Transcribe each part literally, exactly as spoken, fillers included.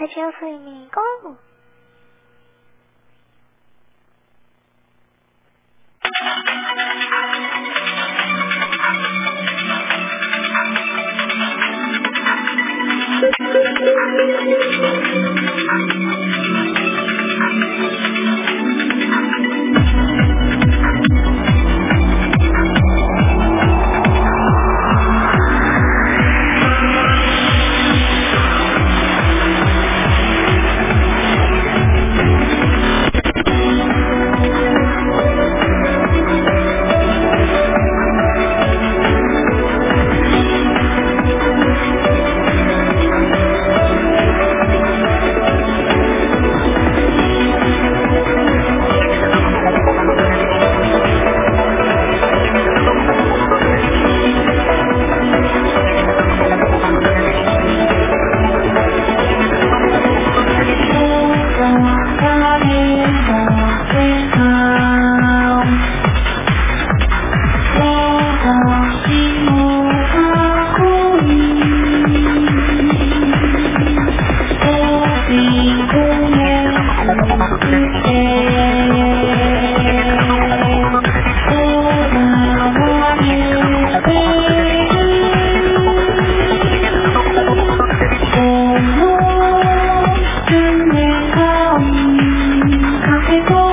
ちよ睡眠 ゴー。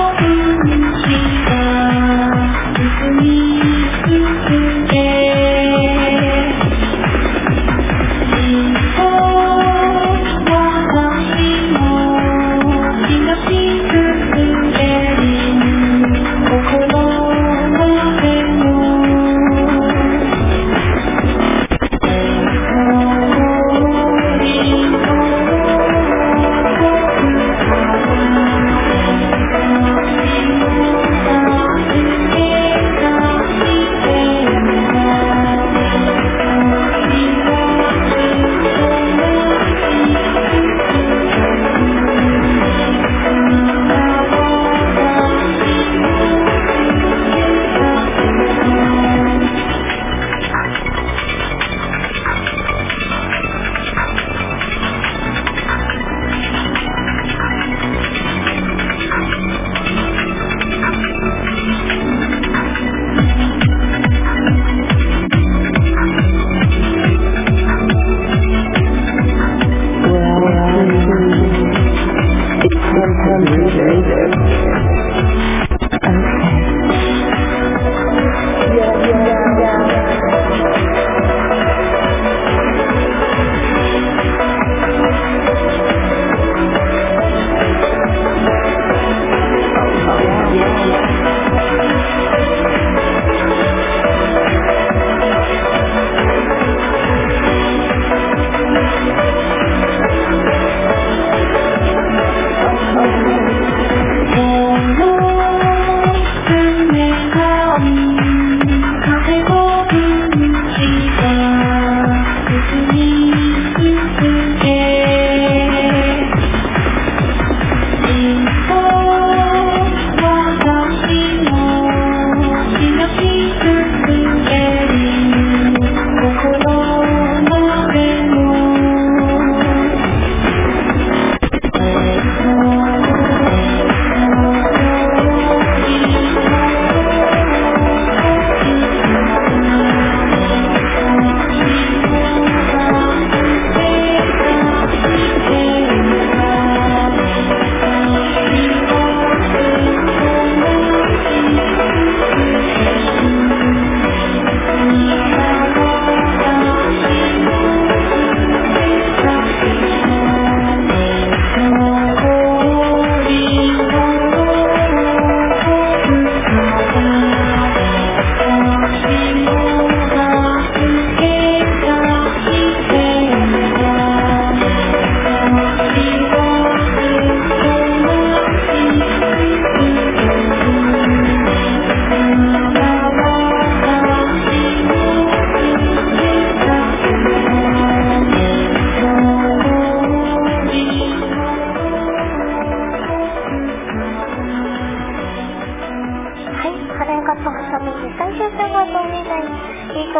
風に吹くけ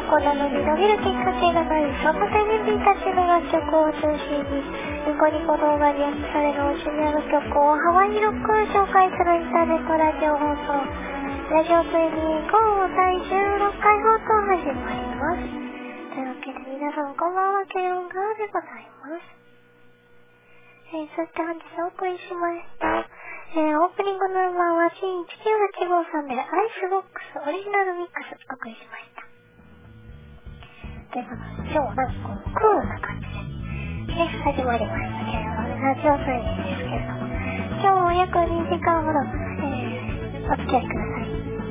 こなのに伸びるきっかけがない、そんな青年人たちの楽曲を中心にニコニコ動画にアップされるオシニアの曲をハワイロックを紹介するインターネットラジオ放送、ラジオツイにゴーだいじゅうろっかい放送始まります。というわけで皆さんこんばんは、ケロンガーでございます。えー、そして本日お送りしました、えー、オープニングナンバーはシンいちきゅうはちごさんでアイスボックスオリジナルミックスお送りしました。ということで今日はなんかこうクールな感じで、ね、始まりましたけれども、ラジオツイですけれども、今日も約にじかんほど、えー、お付き合いください。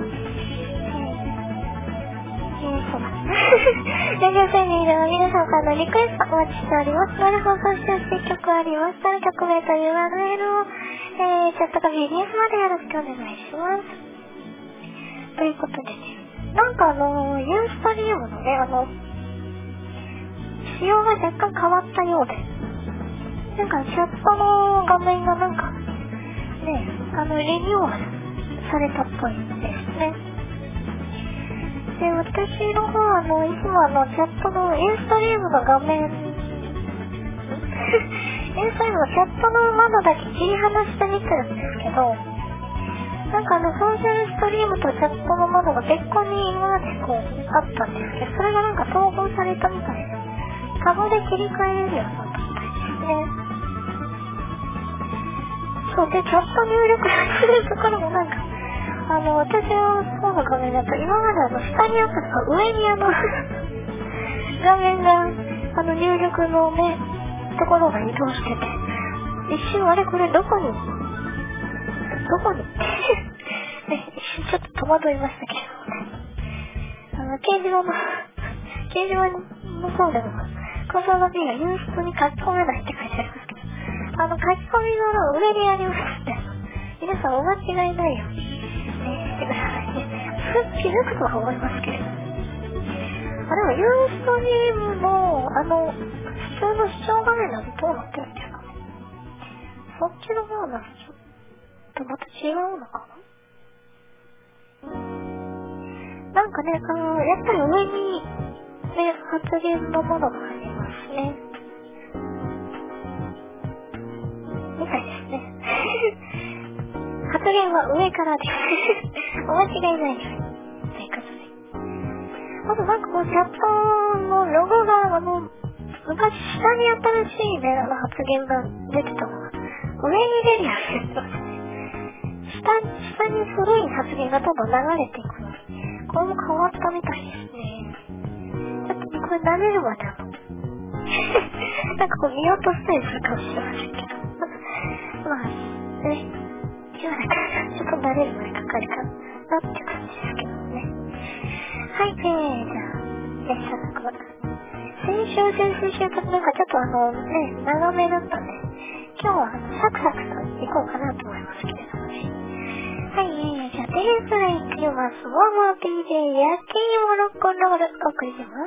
えー、そうだ。ラジオツイでは皆さんからのリクエストお待ちしております。まだ放送してほしい曲ありましたら、曲名と ユーアールエル を、えー、チャットか ビーディーエス までよろしくお願いします。ということでね、なんかあの、ユーストリームのね、あの、仕様が若干変わったようで、なんかチャットの画面がなんか、ね、あの、リニューアルされたっぽいですね。で、私の方はあの、いつもあの、チャットの、ユーストリームの画面、ユーストリームのチャットの窓だけ切り離して見てるんですけど、なんかあの、ソーシャルストリームとチャットの窓が別個に今までこう、あったんですけど、それがなんか統合されたみたいで、タブで切り替えれるようになったみたいですね。そうで、チャット入力するところもなんか、あの、私の方の画面だと、今まであの、下にあったのが上にあの、画面が、あの、入力のね、ところが移動してて、一瞬あれこれどこに、どこにね、一瞬ちょっと戸惑いましたけどね。あの、掲示板の、掲示板の方でも、コンソールの B がユーストに書き込めないって書いてありますけど、あの、書き込みの上にありますので、皆さんお間違いないように、ね、してくださいね。気づくとは思いますけれど。あ、でもユーストリームの、あの、普通の視聴画面だとどうなってるんですかね。そっちの方だとまた違うのかな。なんかね、あの、やっぱり上に、ね、発言のものがありますね。みたいですね。発言は上からです。お間違いないように。ということで。あとなんかこうチャットのロゴがあの、昔下に新しいね、あの発言が出てたのが、上に出るようになってますね。下、下に古い発言がどんどん流れていくので、これも変わったみたいですね。ちょっとこれ慣れるまであの、なんかこう見落としたりするかもしれませんけど。まあ、ね、しばらくちょっと慣れるまでかかるかなって感じですけどね。はい、えー、じゃあ、ね、早速、先週、先々週となんかちょっとあの、ね、長めだったんで、今日はサクサクといこうかなと思いますけれどもね。はい、えー、じゃあ、テレスラいきます。モーモー ディージェー 焼き芋ロックンロールお送りします。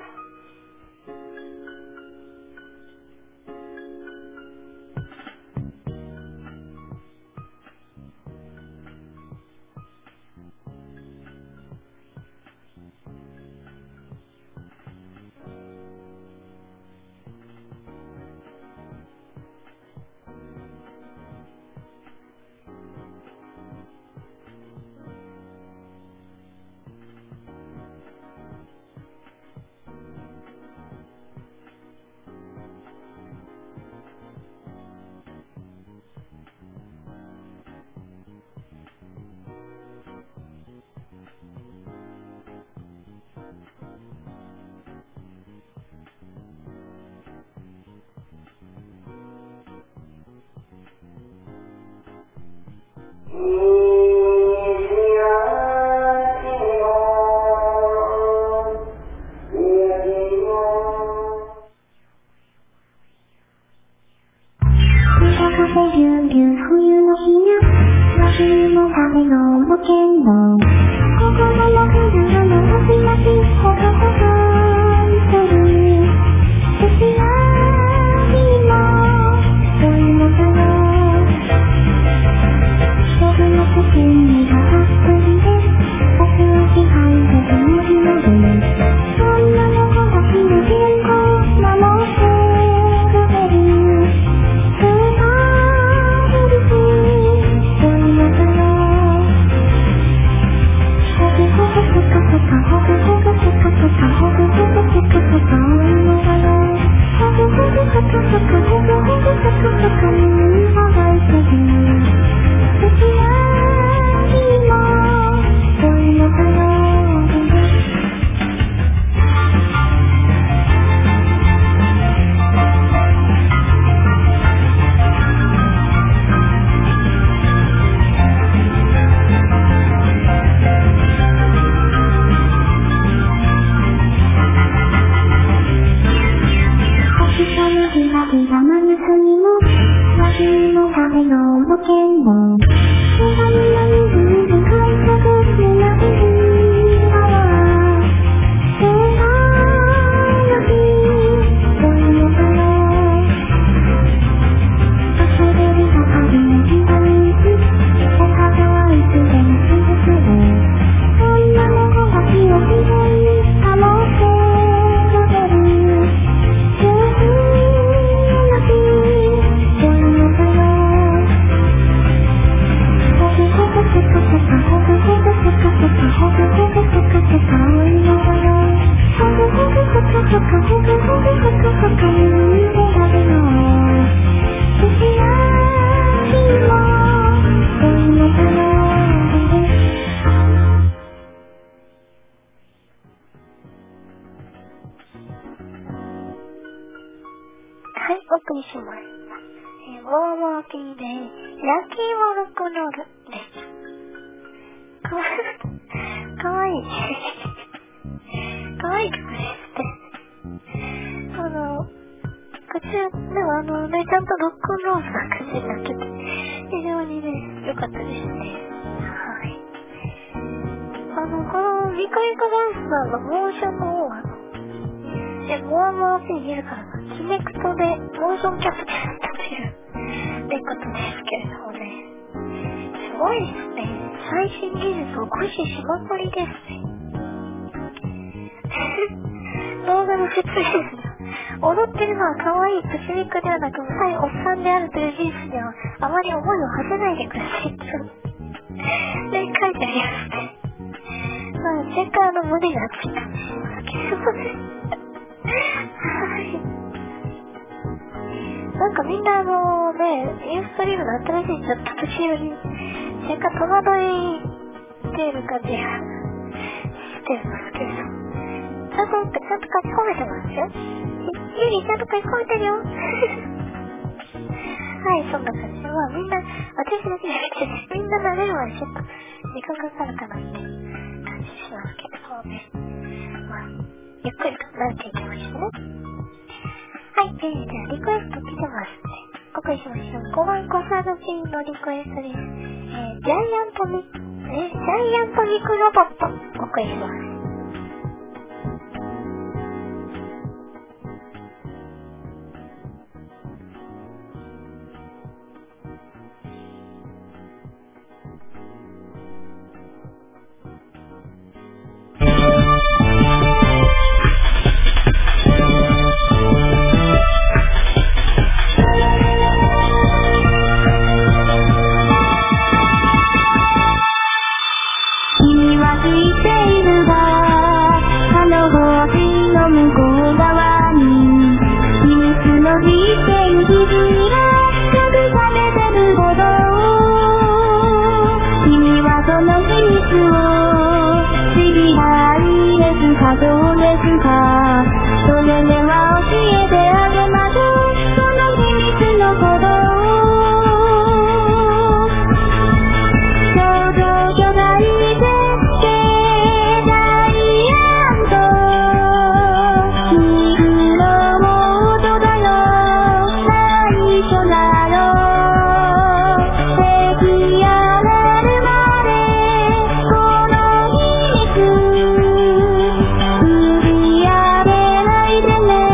売り上げないでね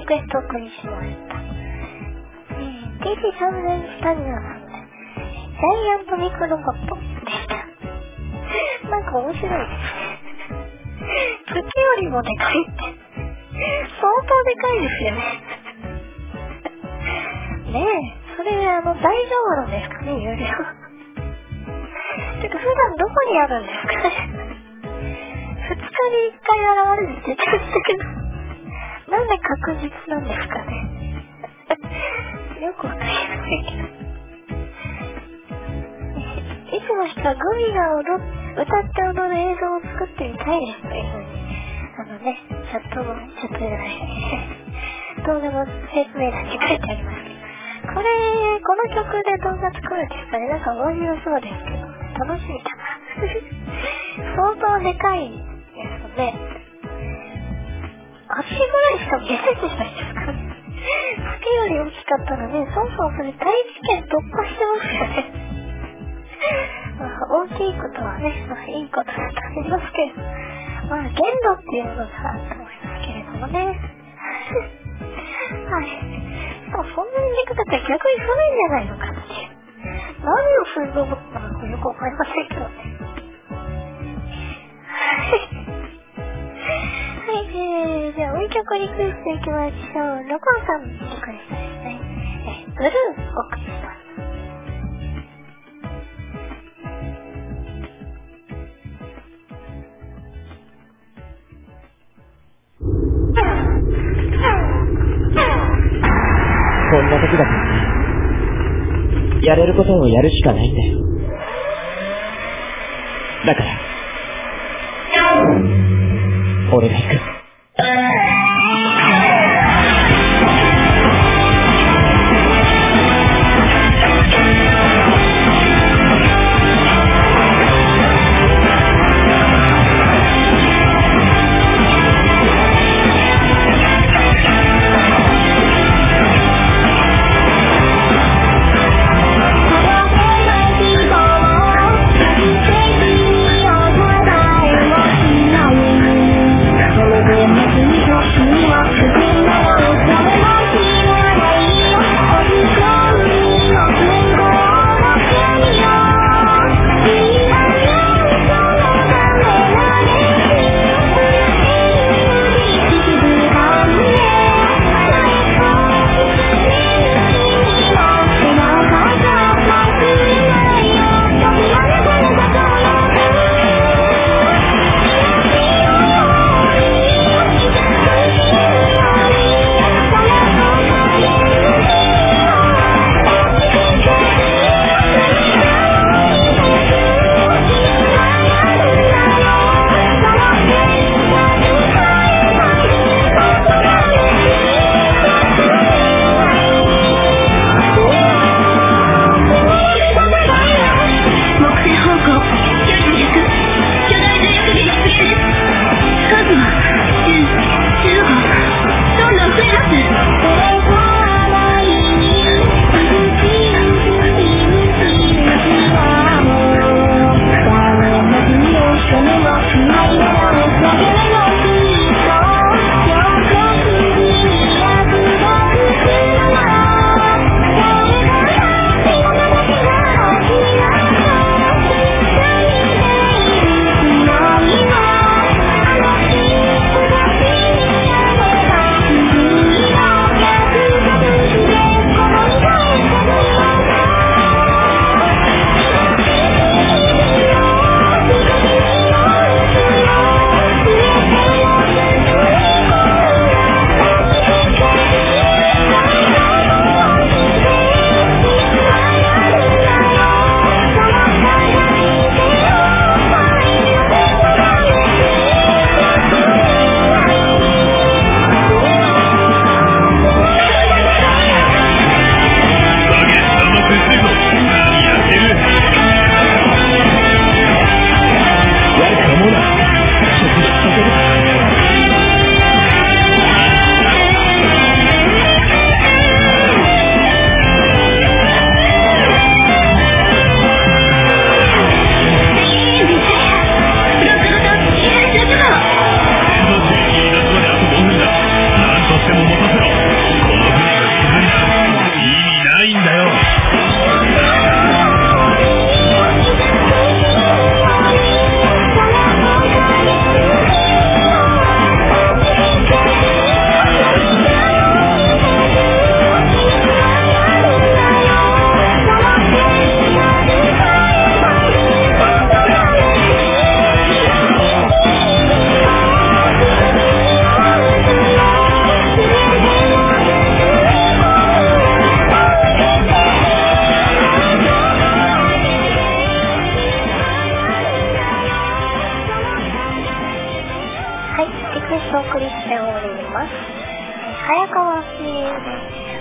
クエストを送りしました。えー、ティージーさんぜん スタジオさんで、ジャイアントミクロボットでした。なんか面白いですね。月よりもでかいって、相当でかいですよね。ねえ、それあの、大丈夫なんですかね、有料。てか普段どこにあるんですかね。二日に一回現れるって言ってましたけど、なんで確実なんですかね。よくわかりませんけど。いつの人はグミが踊っ歌って踊る映像を作ってみたいですというふうに、あのね、チャットの、チャットじゃない、動画の説明欄に書いてありますけど、これ、この曲で動画作るって言ったらなんか面白そうですけど、楽しみだな。相当でかいですよね。足ぐらいしか見えないじゃないですかね。月より大きかったらね、そもそもそれ大気圏突破してますよね。まあ、大きいことはね、まあ、いいことだと思いますけど、まあ、限度っていうのがあると思いますけれどもね。はい。まあ、そんなにでかかったら逆に古いんじゃないのかっていう。何をすると思ったのかよくわかりませんけどね。はい。はい、えー、じゃあ、もう一曲リクエストいきましょう。ロコンさんのリクエストですね。え、ブルーお送りします。 こんな時だから、やれることをやるしかないんだよ。だから、俺が行く。 Hello.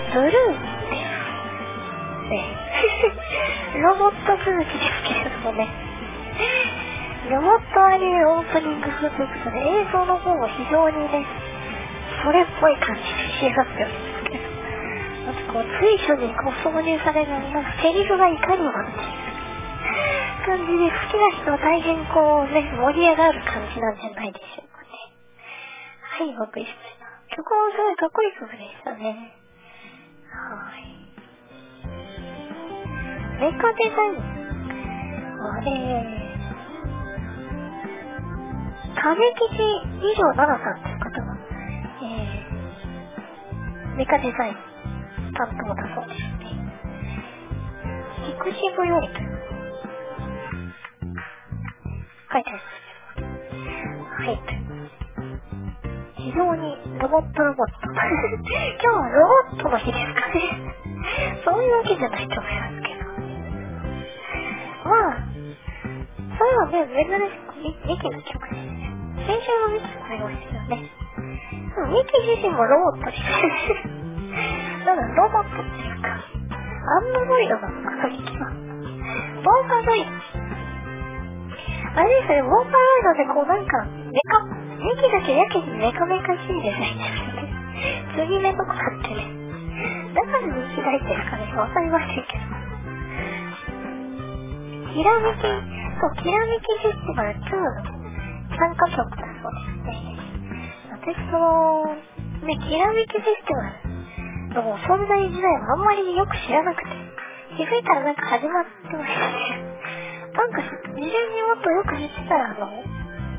ブルーですね。ロボット続きですけれどもね。ロボットアニメオープニング風ということで、映像の方も非常にね、それっぽい感じで仕上がってるんですけど、あとこう随所にこう挿入されるなんかセリフがいかにもっていう感じで、好きな人は大変こうね、盛り上がる感じなんじゃないでしょうかね。はい、僕でした。曲もすごいかっこいい曲でしたね。はい。メカデザイン。あれ金吉二条奈々さんという方が、えー、メカデザイン担当だそうですね。ピクシブよりという書いてあります。はい。非常にロボットロボット。今日はロボットの日ですかね。そういうわけじゃないと思いますけど。まあ、それはね、珍しくミキの曲ですね。先週のミキもありましたよね。ミキ自身もロボットです。だからロボットっていうか、アンドロイドなのかな、ミキは。ボーカロイド。あれですね、ボーカロイドでこうなんか、メカ、ミキだけやけにメカメカしいデザインですよね。継ぎ目とかあってね。だからミキ大っていうかね、わかりませんけど。きらめき、そう、きらめきフェスティバルツーの参加曲だそうですね。私その、ね、きらめきフェスティバルの存在自体はあんまりよく知らなくて、気づいたらなんか始まってましたね。なんか、事前にもっとよく知ってたら、あの、ね、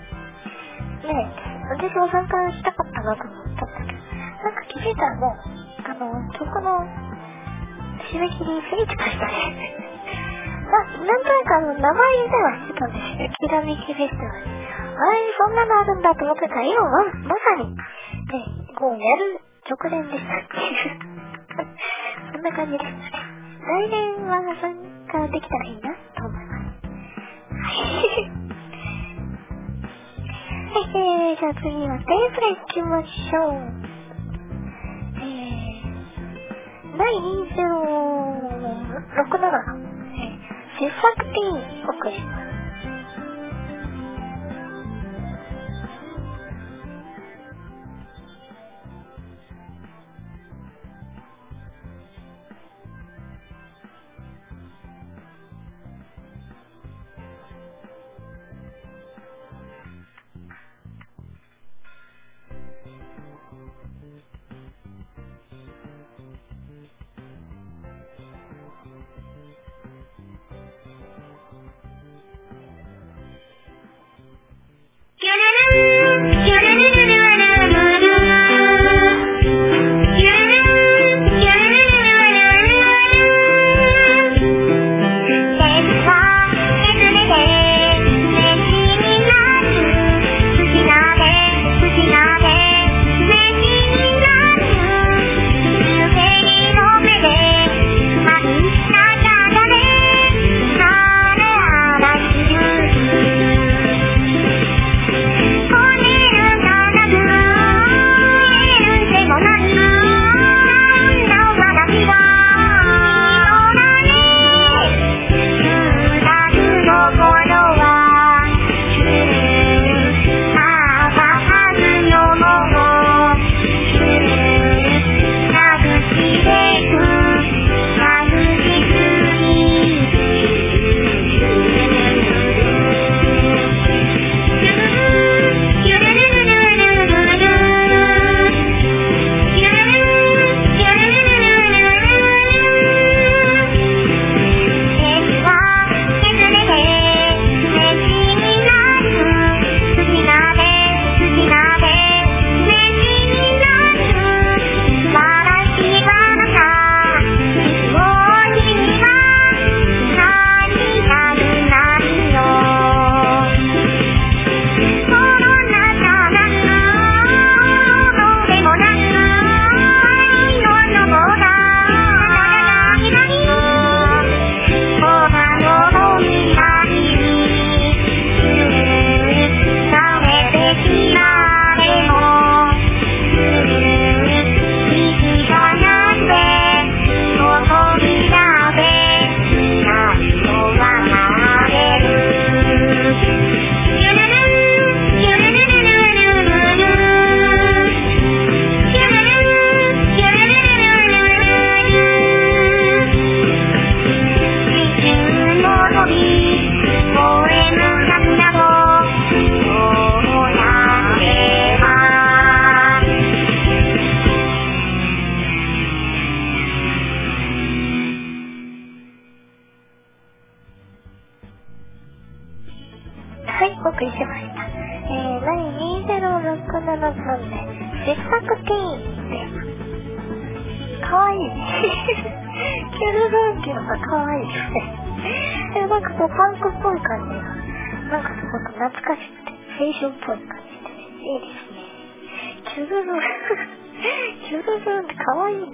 私も参加したかったなと思ったんだけど、なんか気づいたらもう、あの、曲の締め切り過ぎてましたね。まあ、なんとなくあの、名前自体は知ってたんですよ。きらめきフェスティバル。あれ、そんなのあるんだと思ってたら、今ま、まさに、ね、こうやる直前でしたっていう。そんな感じでしたね。来年は参加できたらいいなと思います。はい、えー、じゃあ次はテープレイ行きましょう。えー、だいにせんろくじゅうななの、えー、傑作ティーンお送りします。 お送りしました。えー、だいにせんろくななさんで傑作ティーンです。かわいいね。キュルルンキュがかわいいですね。でもなんかこうパンクっぽい感じが、なんかすごく懐かしくて、青春っぽい感じで、ね、いいですね。キュルルン、キュルルンってかわいいな。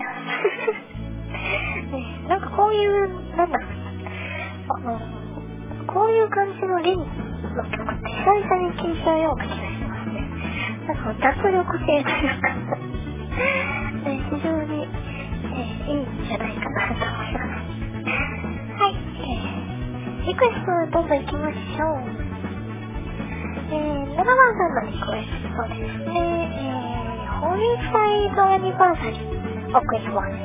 ね、なんかこういう、なんだろう、あの、こういう感じのリンの曲って久々に聴いたような気がしますね。なんか脱力系というか、ね、非常に、えー、いいんじゃないかなと思います。はい、えー、リクエストどんどん行きましょう。えー、ななばんさんのリクエストですね。えー、ホリーサイドアニバーサリーお送りします。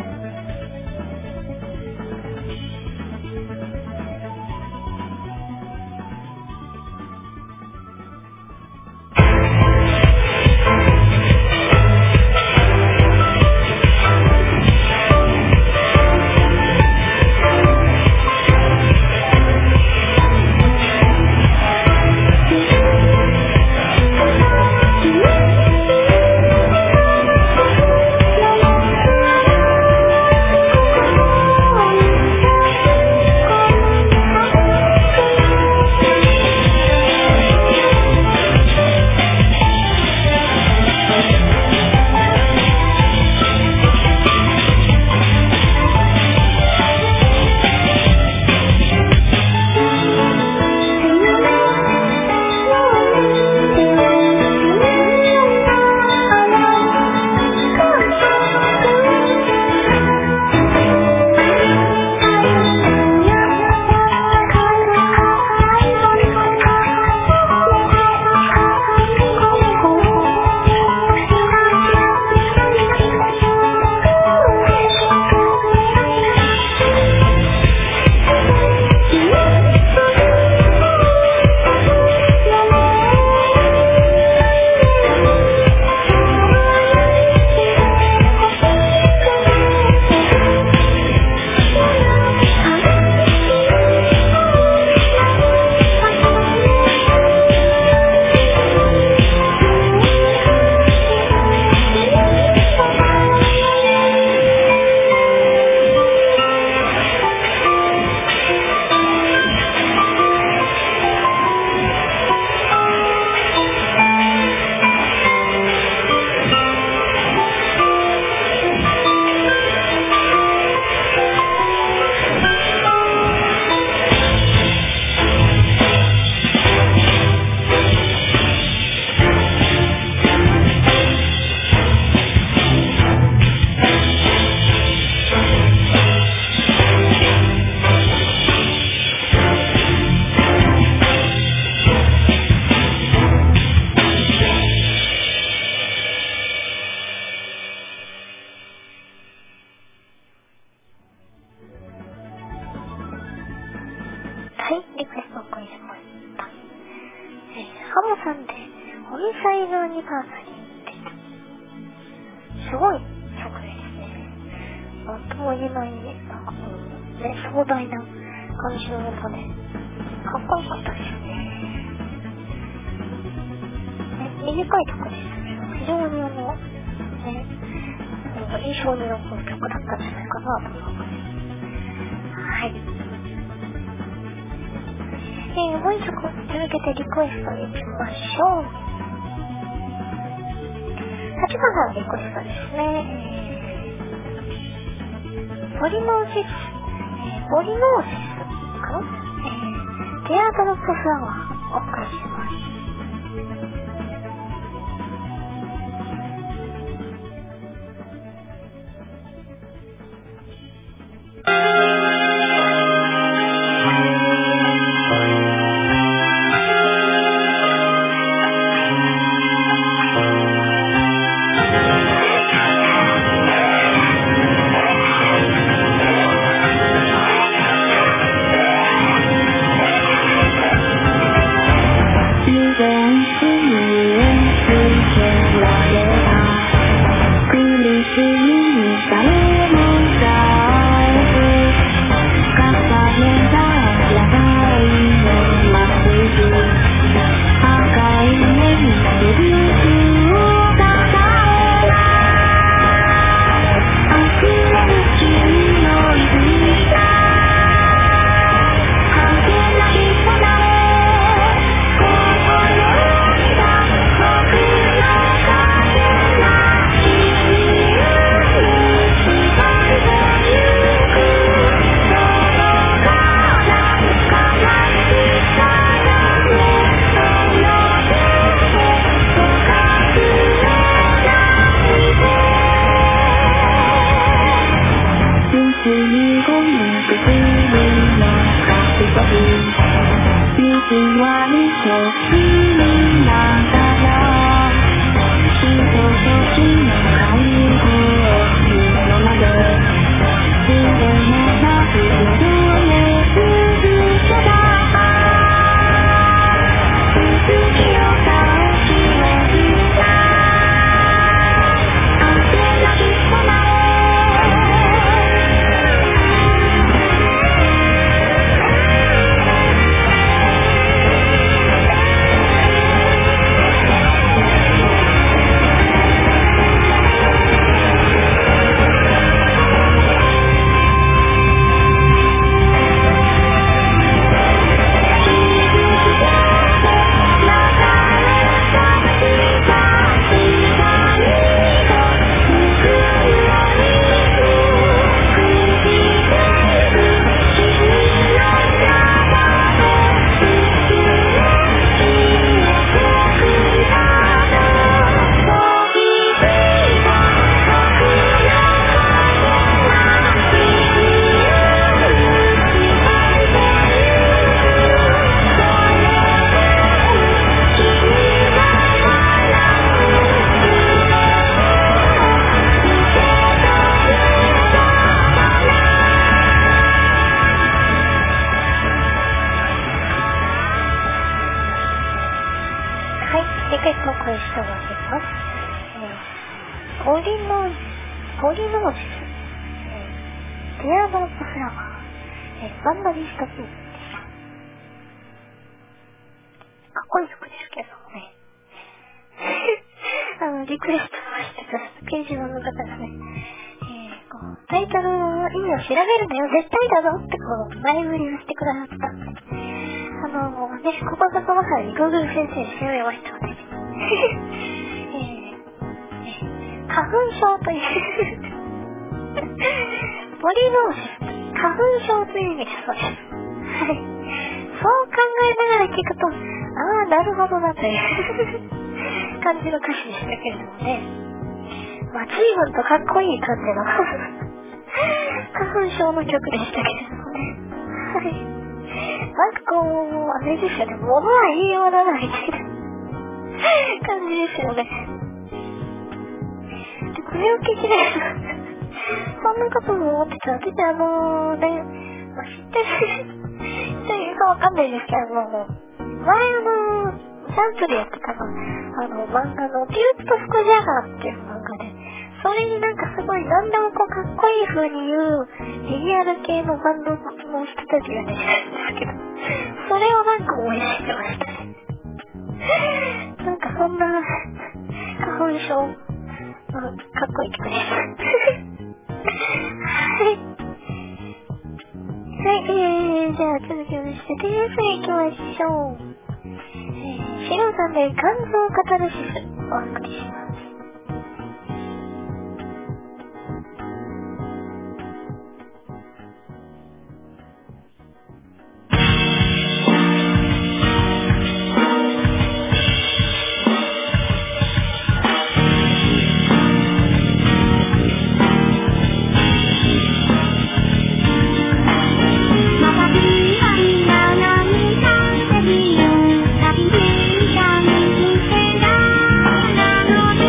はい、リクエストをお送りしました。えー、ハモさんで、ホリーサイドアニバーサリーでした。すごい曲ですね。なんとも言えない、なんかこう、ね、壮大な感じの音で、かっこよかったですね。ね、短い曲ですけど、非常にあの、ね、印象に残る曲だったんじゃないかなと思います。はい。えー、もう一曲続けてリクエストに行きましょう。はちばんさんのリクエストですね。えー、ポリノーシス、えー、ポリノーシスかな、えー、ティアドロップフラワーをお送りします。 You dance with me. 前振りをしてくださったんで、あの、私、ここぞとばかりに Google 先生に調べましたので、えーえー、花粉症というポリノーシス、花粉症という意味だそうです。はい。そう考えながら聞くと、ああ、なるほどなという感じの歌詞でしたけれどもね、まあ、随分とかっこいい感じの花粉症の曲でしたけれどもね。はい。なんかこう、あれですよね、物は言いようだなみたいな感じですよね。で、これを聞きながら、そんなことも思ってた。私、あのー、ね、まあ、知ってる人いるかわかんないですけども、前あのー、ジャンプでやってたの、あの、漫画の、ピューッとスクジャガーっていう漫画で、それになんかすごい何でもこうかっこいい風に言うビジュアル系のバンドの人たちが出てるんですけど、それをなんか応援してましたね。なんかそんな花粉症、かっこいい曲です。はい。はい、えー、じゃあ続きまして、テレビ行きましょう。えー、シロさんで肝臓カタルシスお送りします。 なのに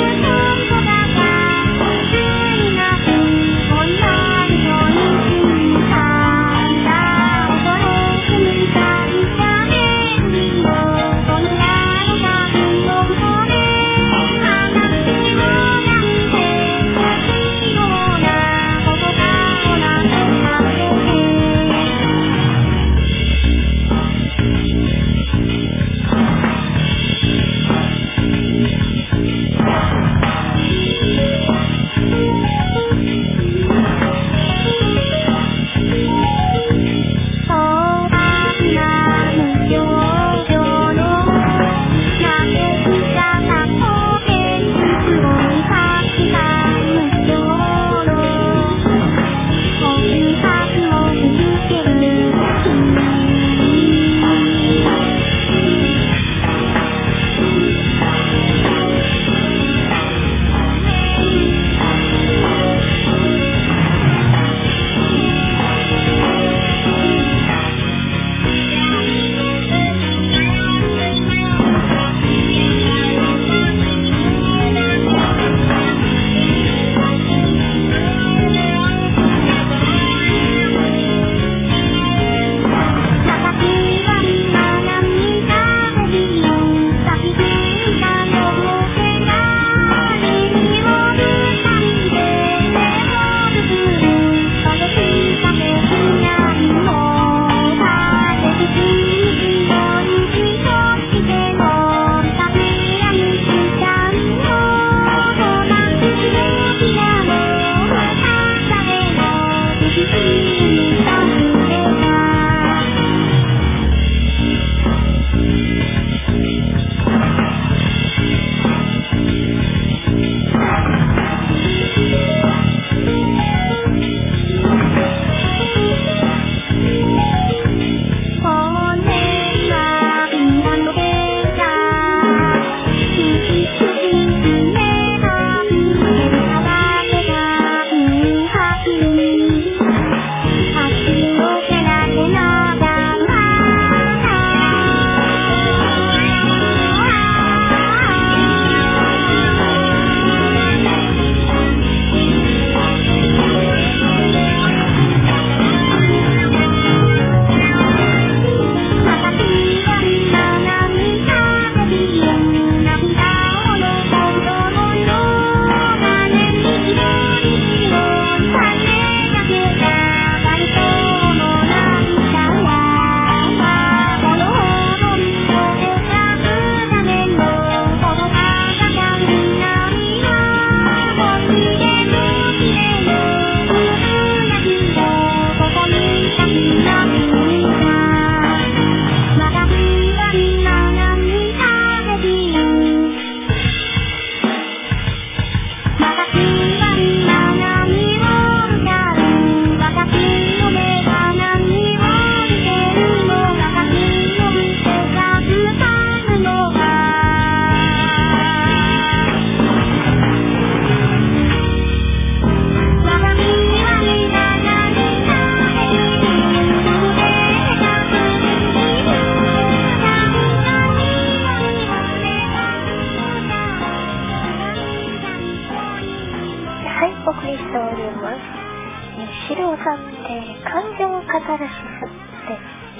カタルシスで、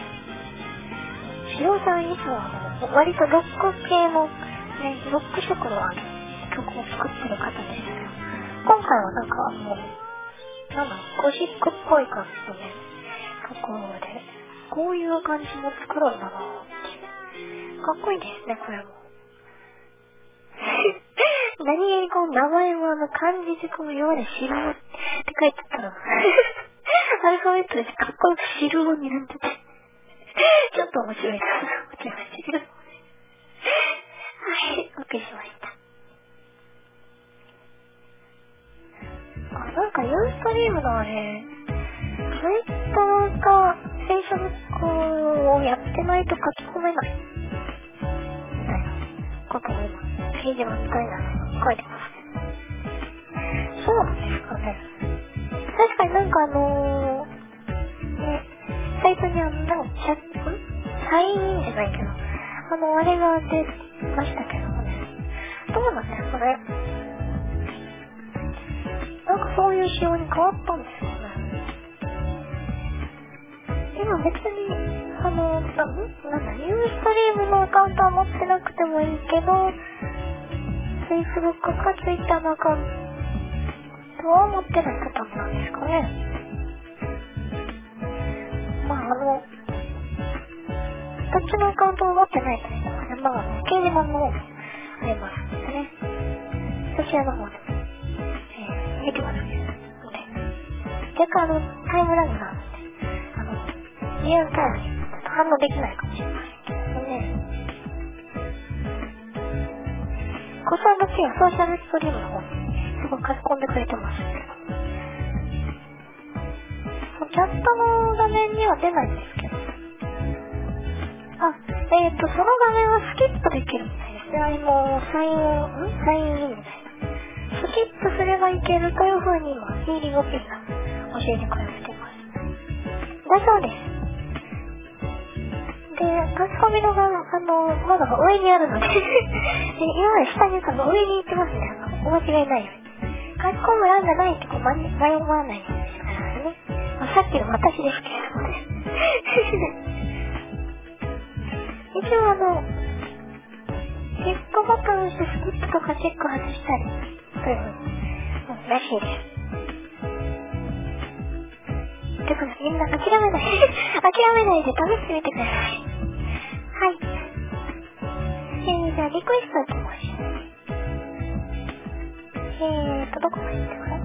シロさんいつもあの、割とロック系の、ね、ロック色のある曲を作ってる方でしたけど、今回はなんかもう、なんだろう、ゴシックっぽい感じのね、ところで、こういう感じも作るんだなぁって。かっこいいですね、これも。何気にこの名前もあの漢字でこの今までシルオって書いてたら、アルファベットでかっこよくシルオになってて、ちょっと面白いなと思っちゃいましたけど。はい、お受けしました。あ、なんかユーストリームのあれ、ツイッターかフェイスブックをやってないと書き込めない。みたいなことを今、ページがみたいなの書いてますね。そうなんですかね。確かになんかあのー、ね、サイトにあの、なんか、チャット、サインインじゃないけど、あの、あれが出ましたけどね。どうなんですかね。なんかそういう仕様に変わったんですよね。今別に、あの、な、なんだ、ユーストリームのアカウントは持ってなくてもいいけど、Facebook か Twitter のアカウントは持ってない方なんですかね。まああの、どっちのアカウントを持ってないとしてもね、まあ、掲示板の方もありますのでね。そちらの方で、えー、見てください。ので、若干あの、タイムラグがあるので、あの、リアルタイムにちょっと反応できないかもしれませんけどね。こちらの次はソーシャルストリームの方にすごい書き込んでくれてますけど、チャットの画面には出ないんですけど、あ、えっと、その画面はスキップできるみたいですね。あれもサイン、んサインインみたいな。スキップすればいけるという風に今、ヒーリングピンが教えてくれてます。だそうです。で、書き込みのが、あの、まだ上にあるので、で今まで下にあの上に行ってますね。あの、お間違いないように。書き込む欄がないってこう、迷わないようにしてくださいね。まあ、さっきの私ですけれどもね。一応あの、チェックボタンを押してスキップとかチェック外したり、というふうに、らしいです。ということで、みんな諦めない。諦めないで試してみてください。はい。えー、じゃあ、リクエストいきましょう。えーと、どこまで行ったかな。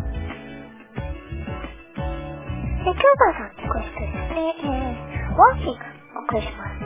えー、キョーバーさんリクエストですね。えー、ワンピーがお送りします。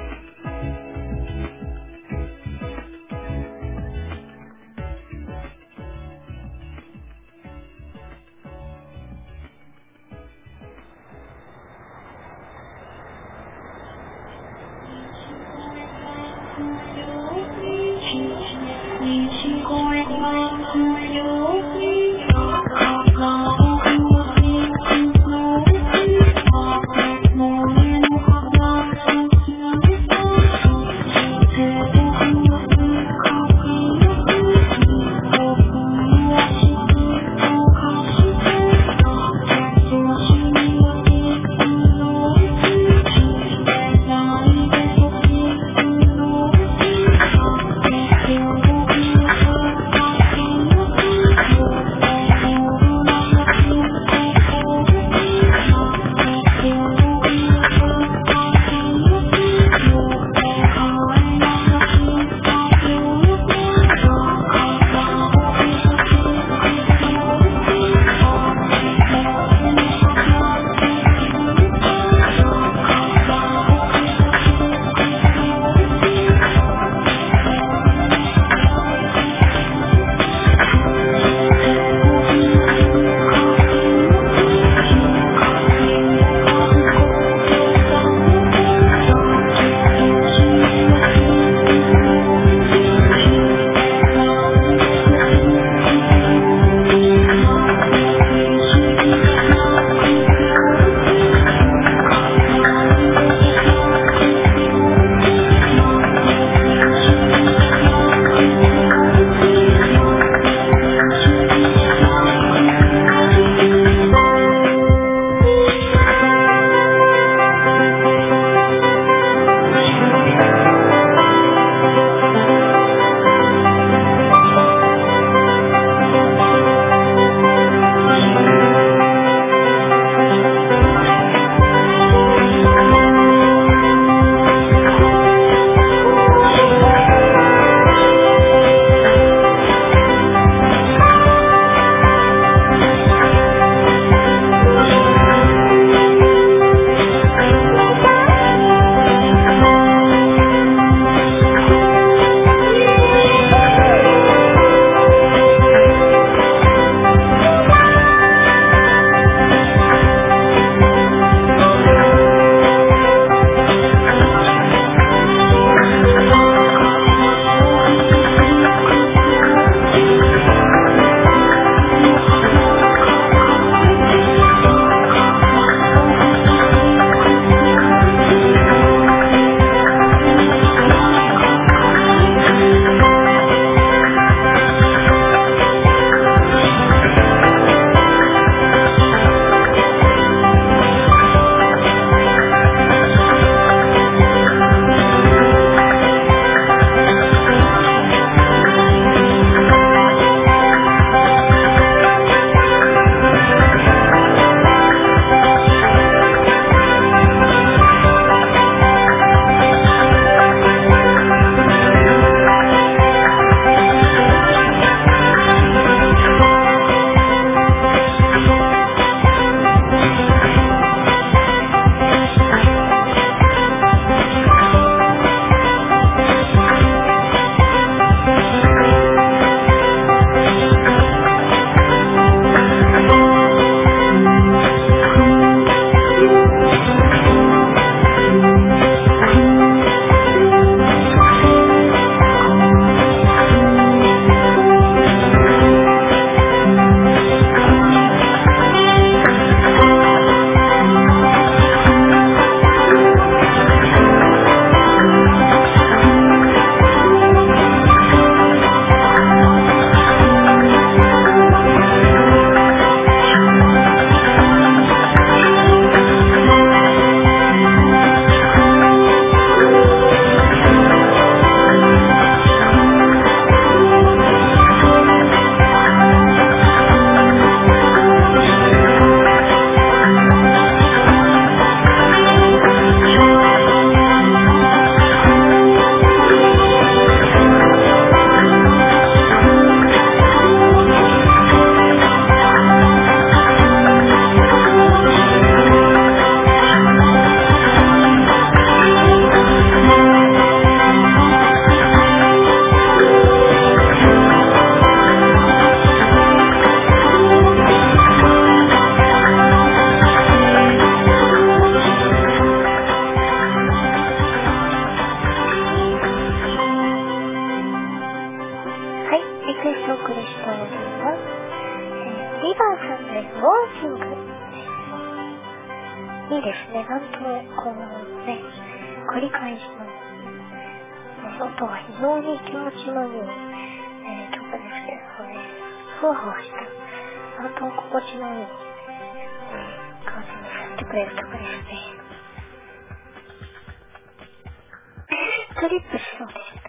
ウォーキング、いいですね。なんともこうね、繰り返しの、ね、音は非常に気持ちのいい、えー、曲ですけれどもね、ふわふわした、なんとも心地のいい、えー、感じにさせてくれる曲ですね。トリップしそうですね。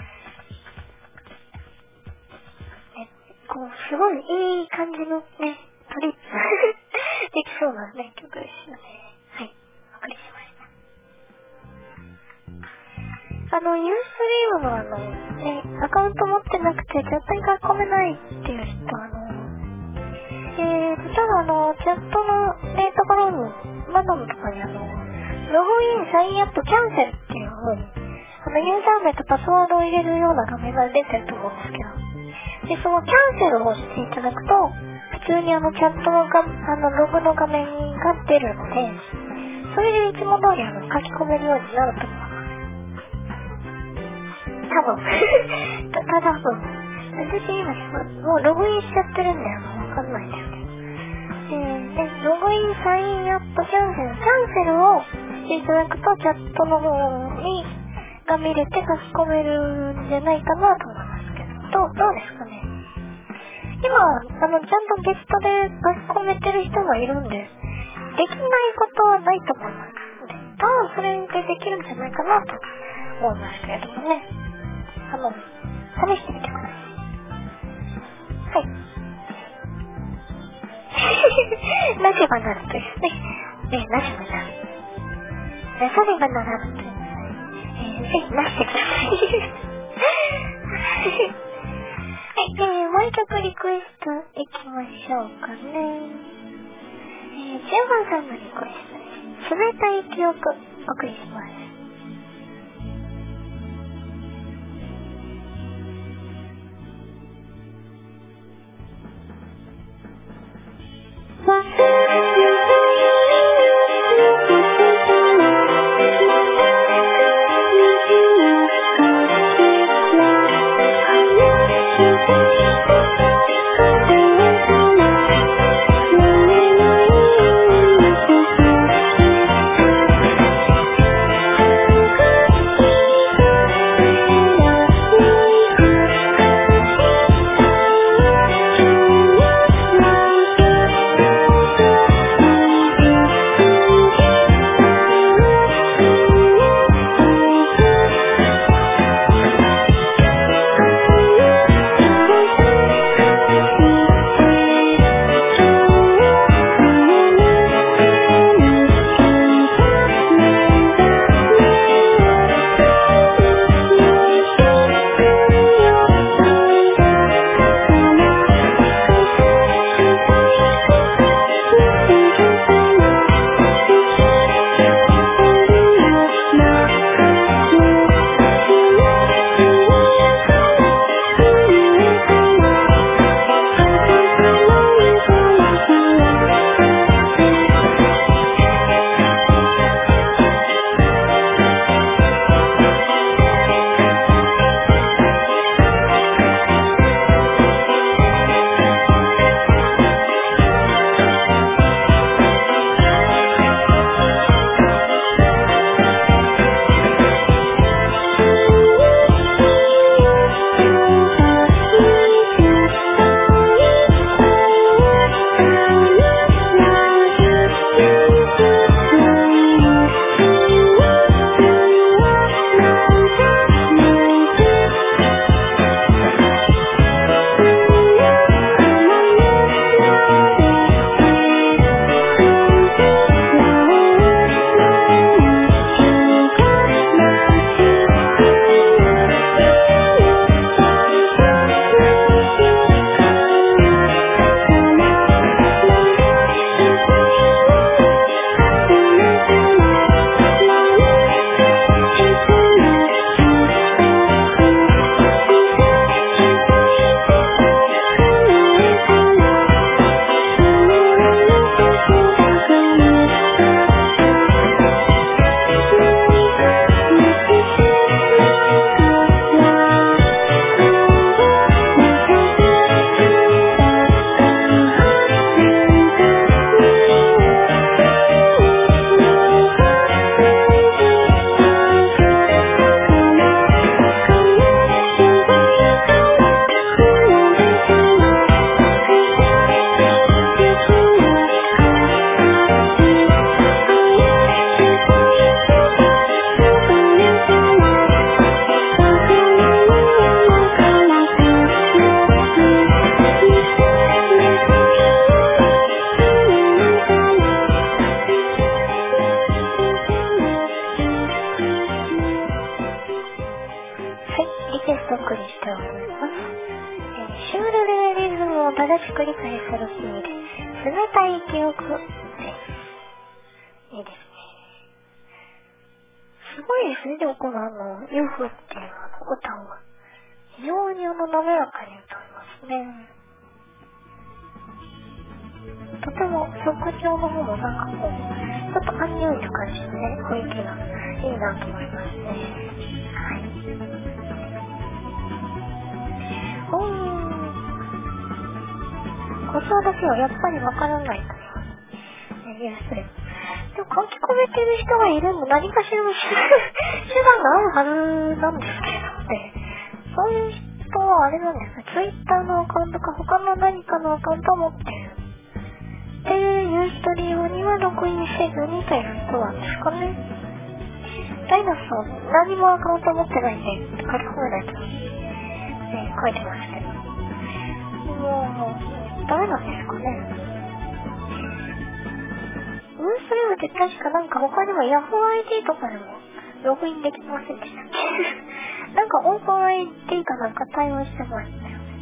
ね、こう、すごいいい感じのね、トリップできそうなね、曲ですよね。はい、お送りしました。あの、ユーストリームのあの、ね、アカウント持ってなくてチャットに書き込めないっていう人、あの、えーと、多分あの、チャットのね、ところの、窓のところにあの、ログイン、サインアップ、キャンセルっていう風に、あの、ユーザー名とパスワードを入れるような画面が出てると思うんですけど、で、そのキャンセルを押していただくと、普通にあの、チャットのが、あの、ログの画面が出るので、それでいつも通りあの、書き込めるようになると思います。多分。た、ただ、私今、もうログインしちゃってるんで、あの、わかんないんですけど。えー、で、ログイン、サインアップ、キャンセル、キャンセルをしていただくと、チャットの方に、が見れて書き込めるんじゃないかなと思いますけど、どう、どうですかね。今、あの、ちゃんとゲストで書き込めてる人もいるんで、できないことはないと思います。多分それでできるんじゃないかなと思いますけれどもね。あの、試してみてください。はい。なせばなるとですね。ね、なせばなる。なさればならぬという。えー、ぜひなしてください。はい、えー、もう一曲リクエストいきましょうかね。えー、じゅうばんさんのリクエストです。冷たい記憶、お送りします。 リクエストを送りしております。えー、シュールレアリズムを正しく理解する日々で冷たい記憶です。いいですね。すごいですね。でもこのあのユフっていうあの歌を非常にあの滑らかに歌いますね。とても曲調の方もなんかこうちょっとアンニュイな感じのね雰囲気がいいなと思いますね。はい。うーん。こちらだけはやっぱりわからないというね、いう人です。でも書き込めてる人がいるの何かしらの手段があるはずなんですけどね。そういう人はあれなんですね。ツイッターのアカウントか他の何かのアカウントを持っている。っていう人用にはログインせずにという人なんですかね。ダイナソー何もアカウント持ってないんで書き込めないと、ね、書いてますけど。もう、ダメなんですかね。ウーストリームって確かなんか他にも ヤフー アイディー とかでもログインできませんでしたっけなんかオープン アイディー かなんか対応してましたよね。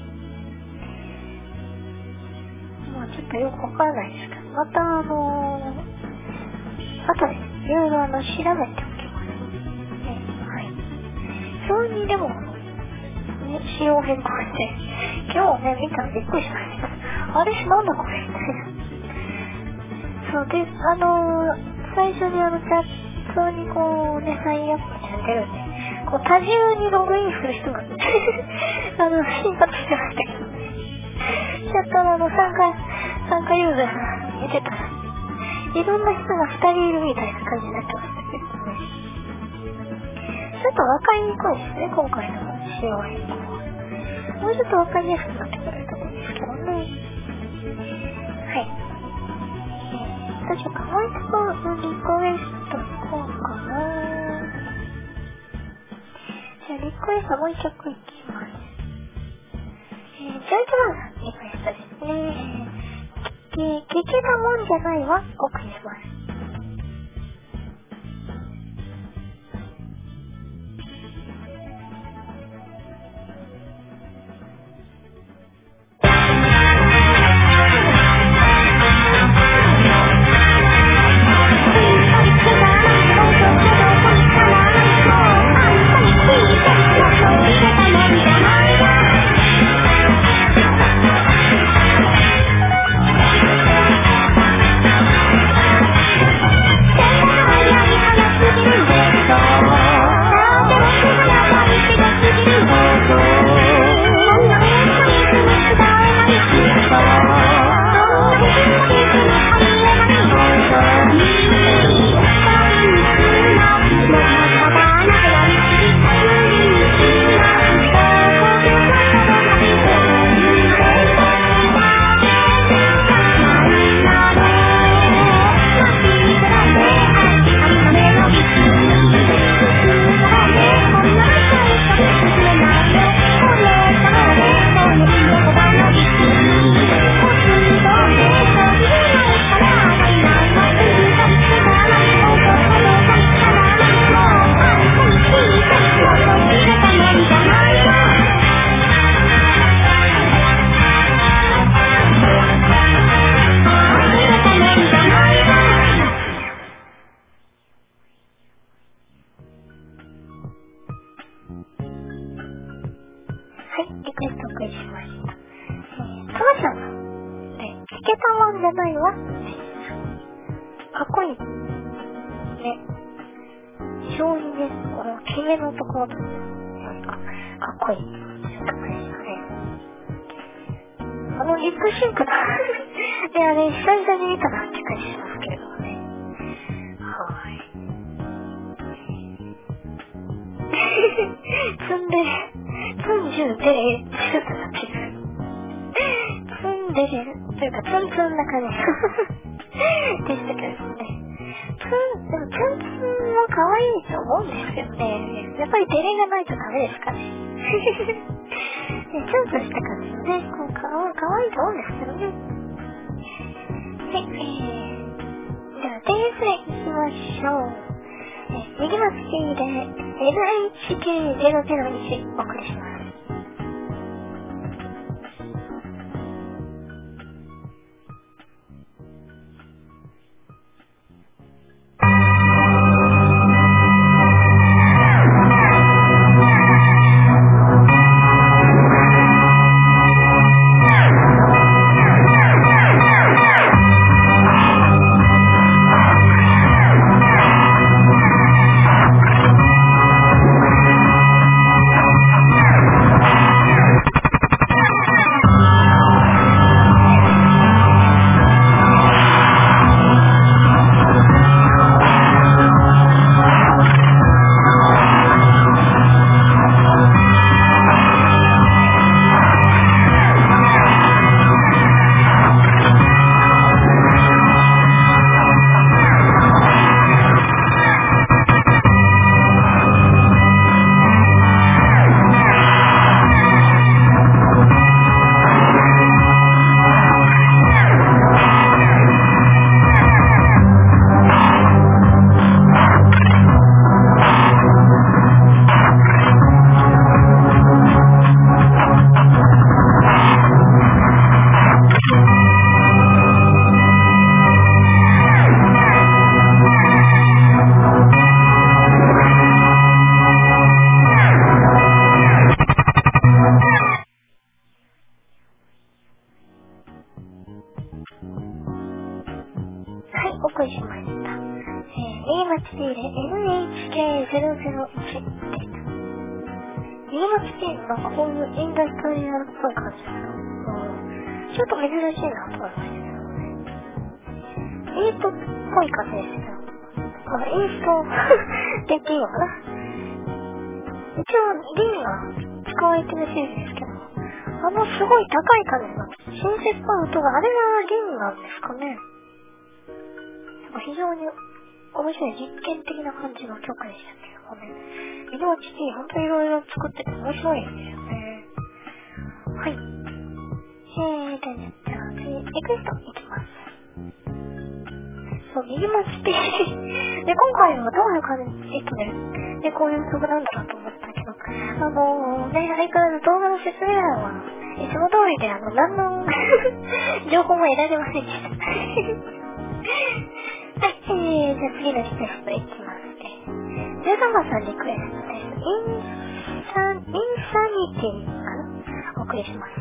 まあちょっとよくわからないですけど、またあのー、後でいろいろあの調べておきますね。はい。それにでも、ね、仕様変更して、今日ね、見たらびっくりしました。あれなんだこれみたいな。そうで、あのー、最初にあのチャットにこうね、サインアップして出るんで、こう多重にログインする人が、あの、頻発してましたけどね。チャットのあの参加、参加ユーザーが見てたら、いろんな人がふたりいるみたいな感じになってましたけどね。ちょっとわかりにくいですね、今回の仕様変更は。もうちょっとわかりやすくなってくれると思うんですけどね。はい。どうしようか。もう一個リクエストこうかな。じゃあリクエストもう一曲いきます。えー、ジョイトマンさんのリクエストですね。えー、聞けたもんじゃないわ、お送りします。 右町 P で エヌエイチケーゼロゼロいち お送りします。お送りしました。えー、右町 P で エヌエイチケーゼロゼロいち でした。右町 P のなんかこういうインダストリアルっぽい感じですけど、うん、ちょっと珍しいなと思いましたけどね。イーストっぽい感じですけど、あのイーストでっていいのかな。一応銀が使われてるシーズですけど、あのすごい高い感じのシンセっぽい音があれが銀なんですかね。非常に面白い実験的な感じの曲でしたけどもね。右町 P 本当にいろいろ作ってて面白いんですよね。はい。えーとね、じゃあ次、リクエストいきます。そう、右町 P で、今回はどういう感じで、で、こういう曲なんだろうと思ったけど、あのー、ね、相変わらず動画の説明欄はいつも通りで、あの、何の情報も得られませんでした。はい、えー、じゃあ次のリクエストいきますね。じゅうさんばんさんリクエストです。インサ、インサニティかなお送りします。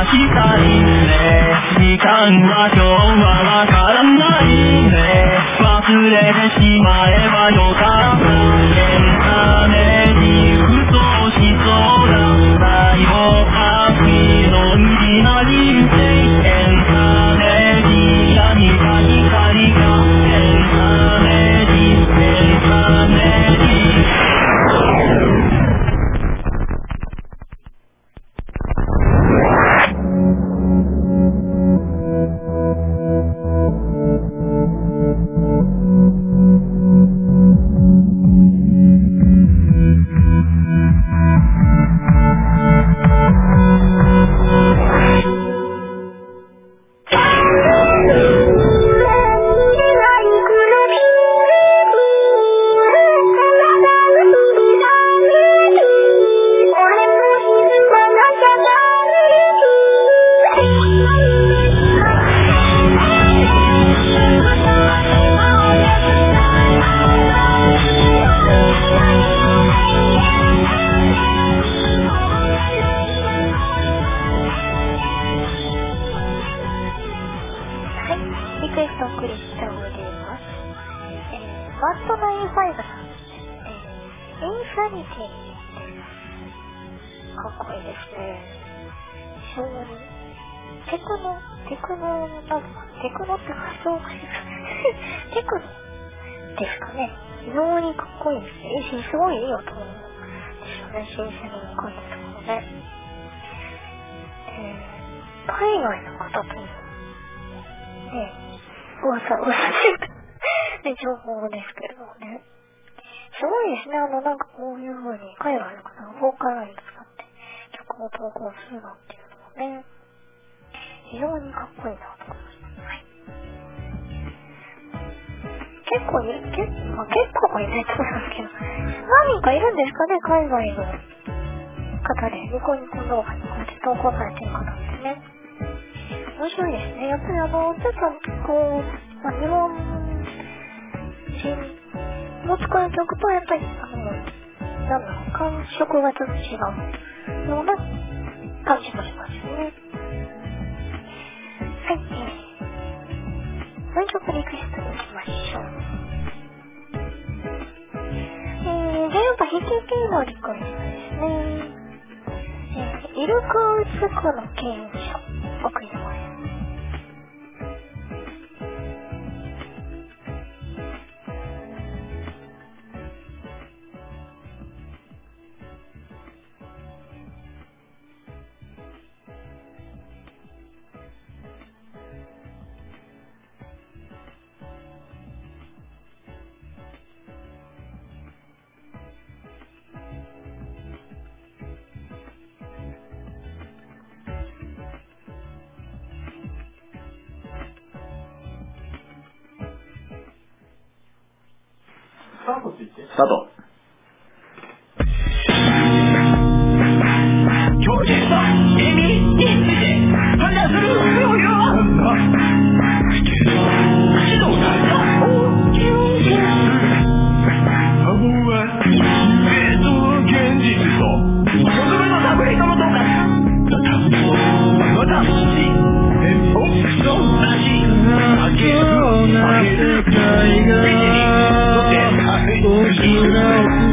したいね。時間は今日はわからないね。忘れてしまえばよかった。エンタメにふとしそうだ。最後秋の海な人生。エンタメに闇が光が。エンタメにエンタメに情報ですけどね。すごいですね。あの、なんかこういう風に海外の方がボーカロイド使って曲を投稿するなんていうのもね、非常にかっこいいなと思います。はい。結構いる、結構、まあ、結構いないと思いますけど、何人かいるんですかね、海外の方で、ニコニコ動画にこうやって投稿されてる方ってね。面白いですね。やっぱりあの、ちょっとこう、まあ、日本も使う曲とやっぱりあの、なんだろう、感触がちょっと違うような感じもしますよね。はい、えー、もう一曲リクエストに行きましょう。えー、じゃあやっぱヒキティのリクエストですね。えー、イルカを打つ子の刑務所、送ります。 スタートって言って。スタート。今日さ、エミ、インチで話するよよ。なんだ。指導だよ。大きいです。ハゴは映像現実と特別のタブレットの動画。私、変更のなし。あげる、あげる、世界が。僕らを包んでくれれば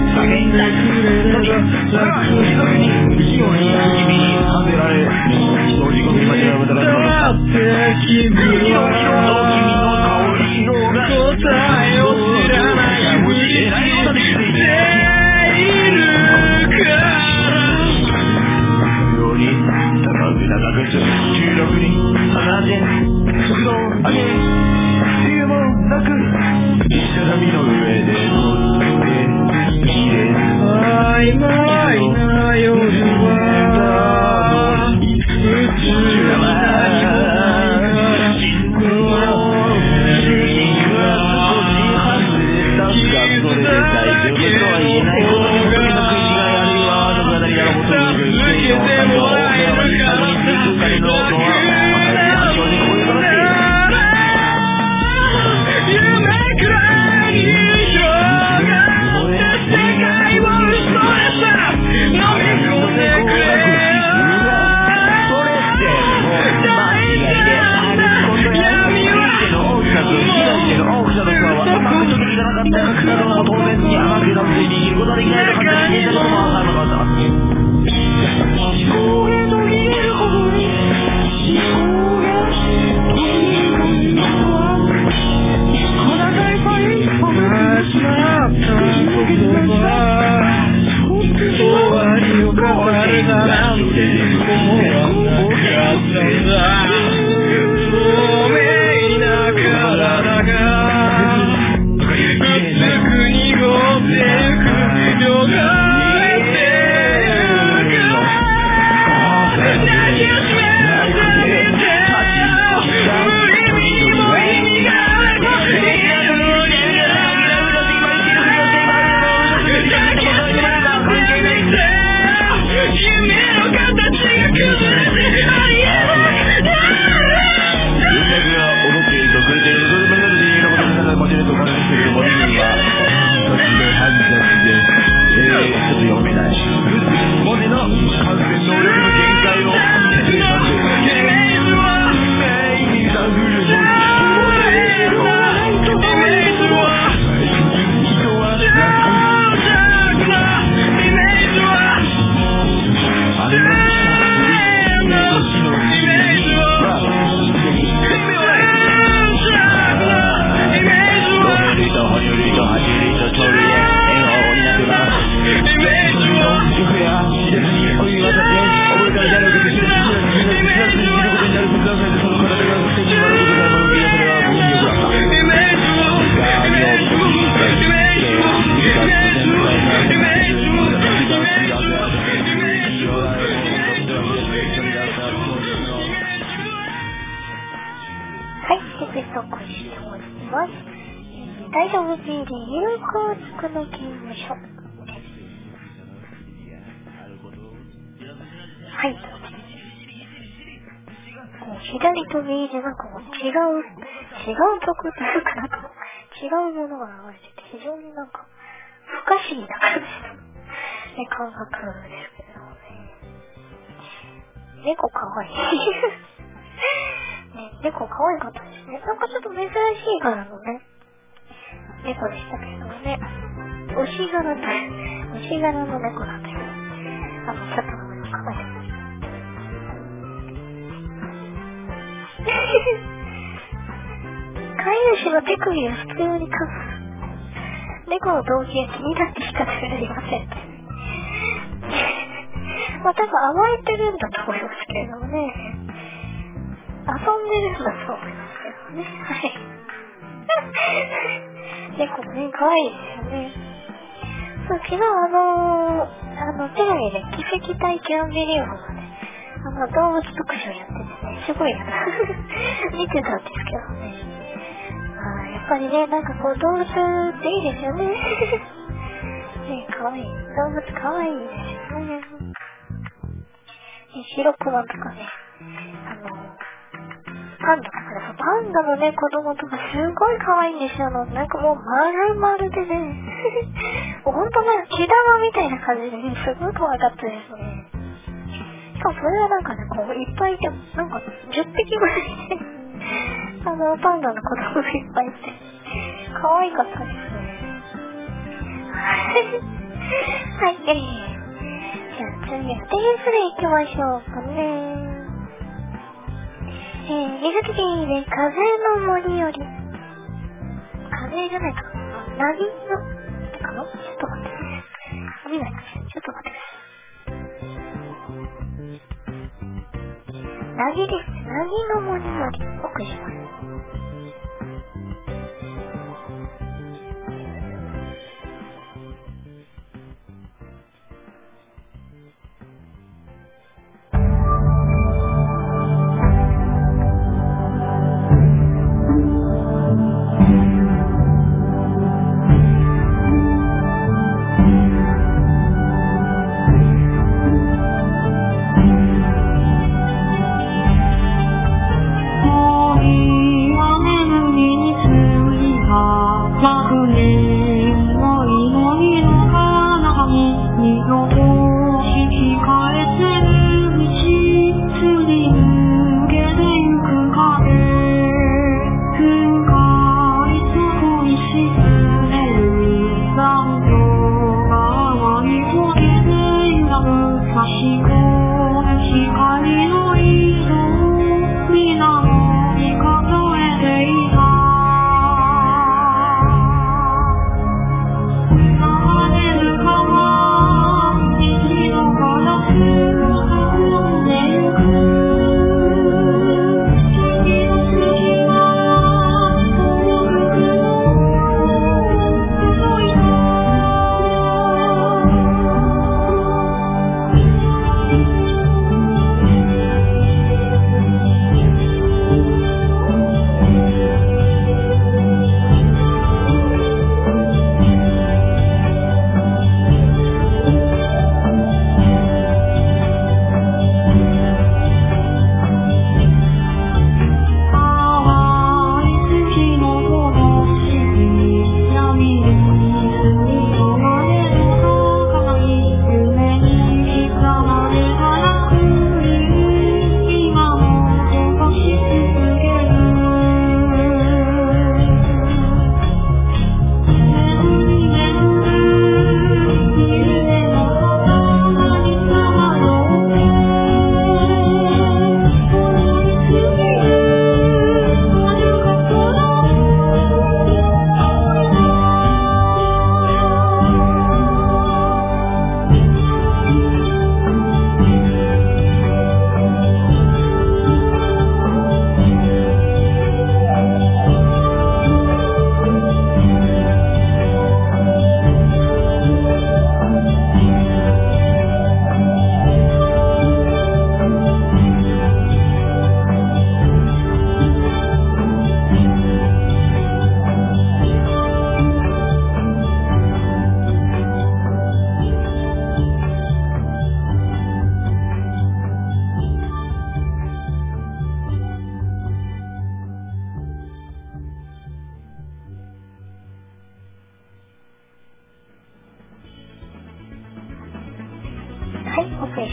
楽にように日々にはめられ一人ごとまでやめたらだって君は君の香りが答えを知らないふりしているからように高く高く重力に放て速度を上げ理由もなく鏡の上で乗ってきれ曖昧な夜は宇宙は真の主人は少し外れたがそれで大丈夫とは言えないことに時の食い違いあるいは物語が求める生の感情を大山に探りに行く彼の音は赤い正直こういうのってかったよ。だとは当然に甘くなって握ることはできないと勝手に聞いたことも分かるのだ。思考へ途切れるほどに思考が途切れるのは小長いパイプを始まったことは終わりを語るなんて思わなかったんだ。透明な体が薄く濁ってゆくよが左と右でなんかもう違う、違う曲というかなんか違うものが流れてて非常になんか不可思議な感じの、ね、感覚ですけどね。猫かわいい。ね、猫かわいかったですね。なんかちょっと珍しい柄のね、猫でしたけどもね。牛柄と、牛柄の猫だったよ。あの、ちょっと考えてます。飼い主の手首を普通にかむ。猫の動機が気になってしかありません。まあ多分甘えてるんだと思いますけれどもね。遊んでるんだと思いますけどね。はい。猫ね、可愛いですよね。そう、昨日あのー、あの、テレビで奇跡体験ビデオのね、あの、動物特集やっててね、すごいな。見てたんですけどね。あやっぱりね、なんかこう、動物っていいですよね。ね、かわいい。動物かわいいですよね。白熊とかね、あの、パンダとかね、パンダのね、子供とかすごい可愛いんですよ。なんかもう丸々でね、もうほんとね、毛玉みたいな感じでね、すごい可愛かったですね。しかもそれはなんかね、こう、いっぱいいて、なんかじゅっぴきぐらいで、あの、パンダの子供がいっぱいいて、可愛かったですね。はい、えー。じゃあ次はステージスリー行きましょうかね。えー、水木で風の森より。風じゃないか。なぎの、かなちょっと待ってください。見ないかしら。ちょっと待ってください。なぎです。なぎの森より。奥します。 もう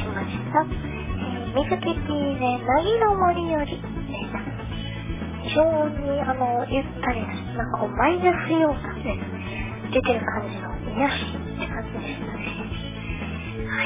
しました。えー、水木 P でなぎの森よりでした。非常にあのゆったりなんかこうマイナス要素で出てる感じの癒しって感じでしたね。はい。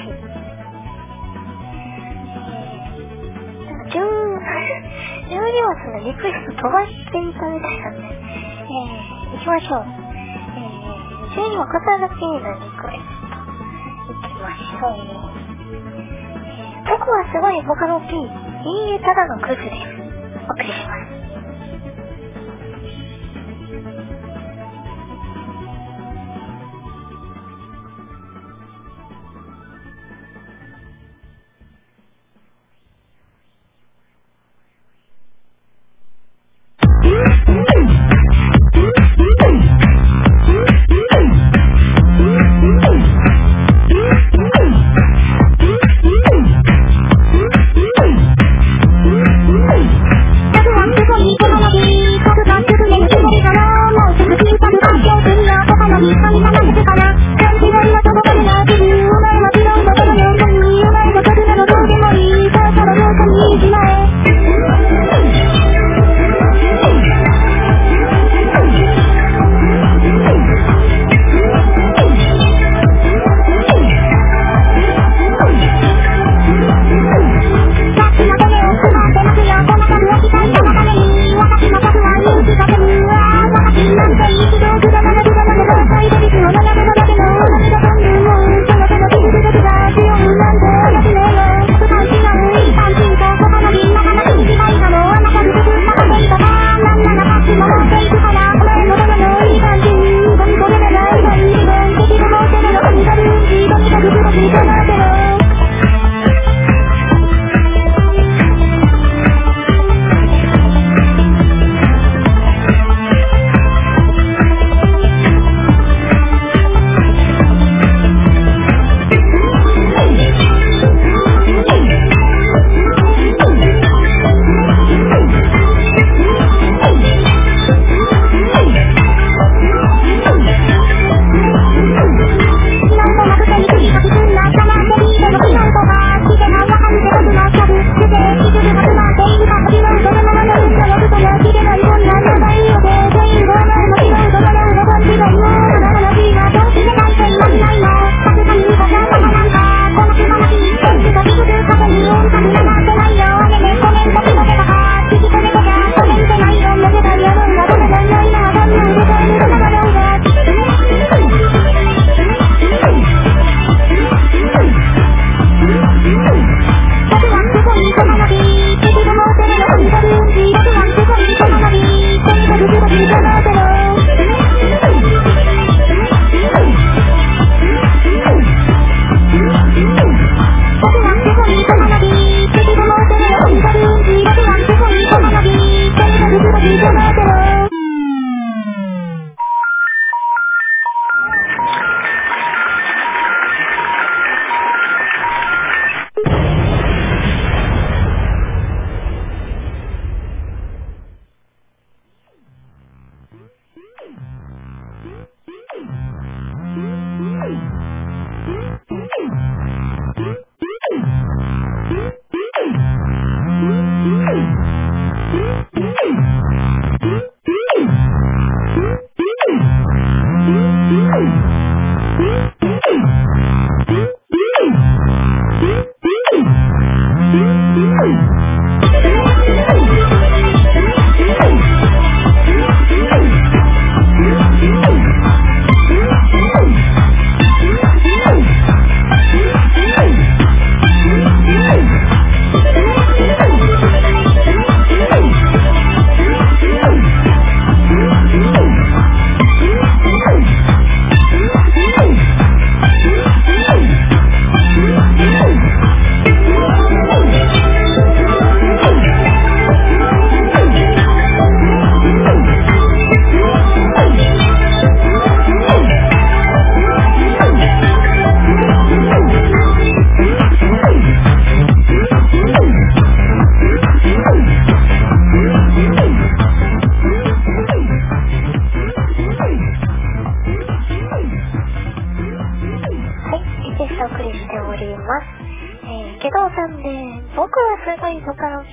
えー、じゅうにわつのリクエスト飛ばしていたみたいなんで、えー、行きましょう。えー、じゅうにわ片付けのリクエスト行きましょう。えー、僕はすごい他の P、いいえただのクズです。お送りします。Everyone,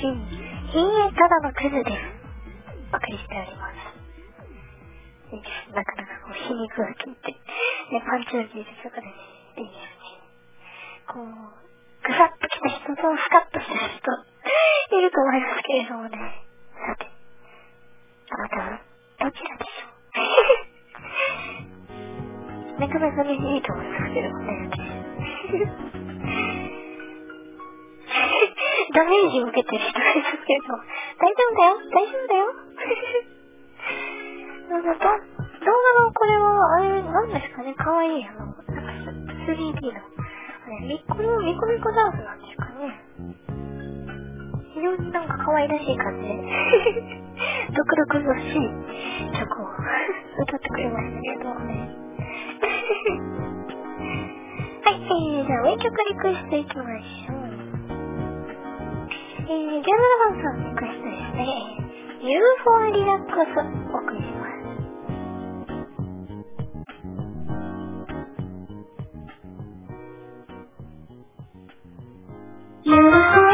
真、陰影ただのクズです。お送りしております。いいです。なかなかこう、皮肉が効いて、ね、パンチの技術とかでね、いいですね。こう、ぐさっと来た人とスカッとした人、いると思いますけれどもね。さて、あなたはどちらでしょうなかなかね、いいと思いますけどもね。ダメージを受けてる人がいますけど、大丈夫だよ、大丈夫だよ。なんか動画のこれは、あれ、なんですかね、かわいい、あの、なんか スリーディー の、あれ、ミコの、ミコミコダンスなんですかね。非常になんか可愛らしい感じで、独特のしい曲を歌ってくれましたけどね。はい、えー、じゃあ、名曲リクエストいきましょう。えー、じゅうななばんさんのリクエストですね。ユーフォアリラックスお送りします。ユーフォアリラック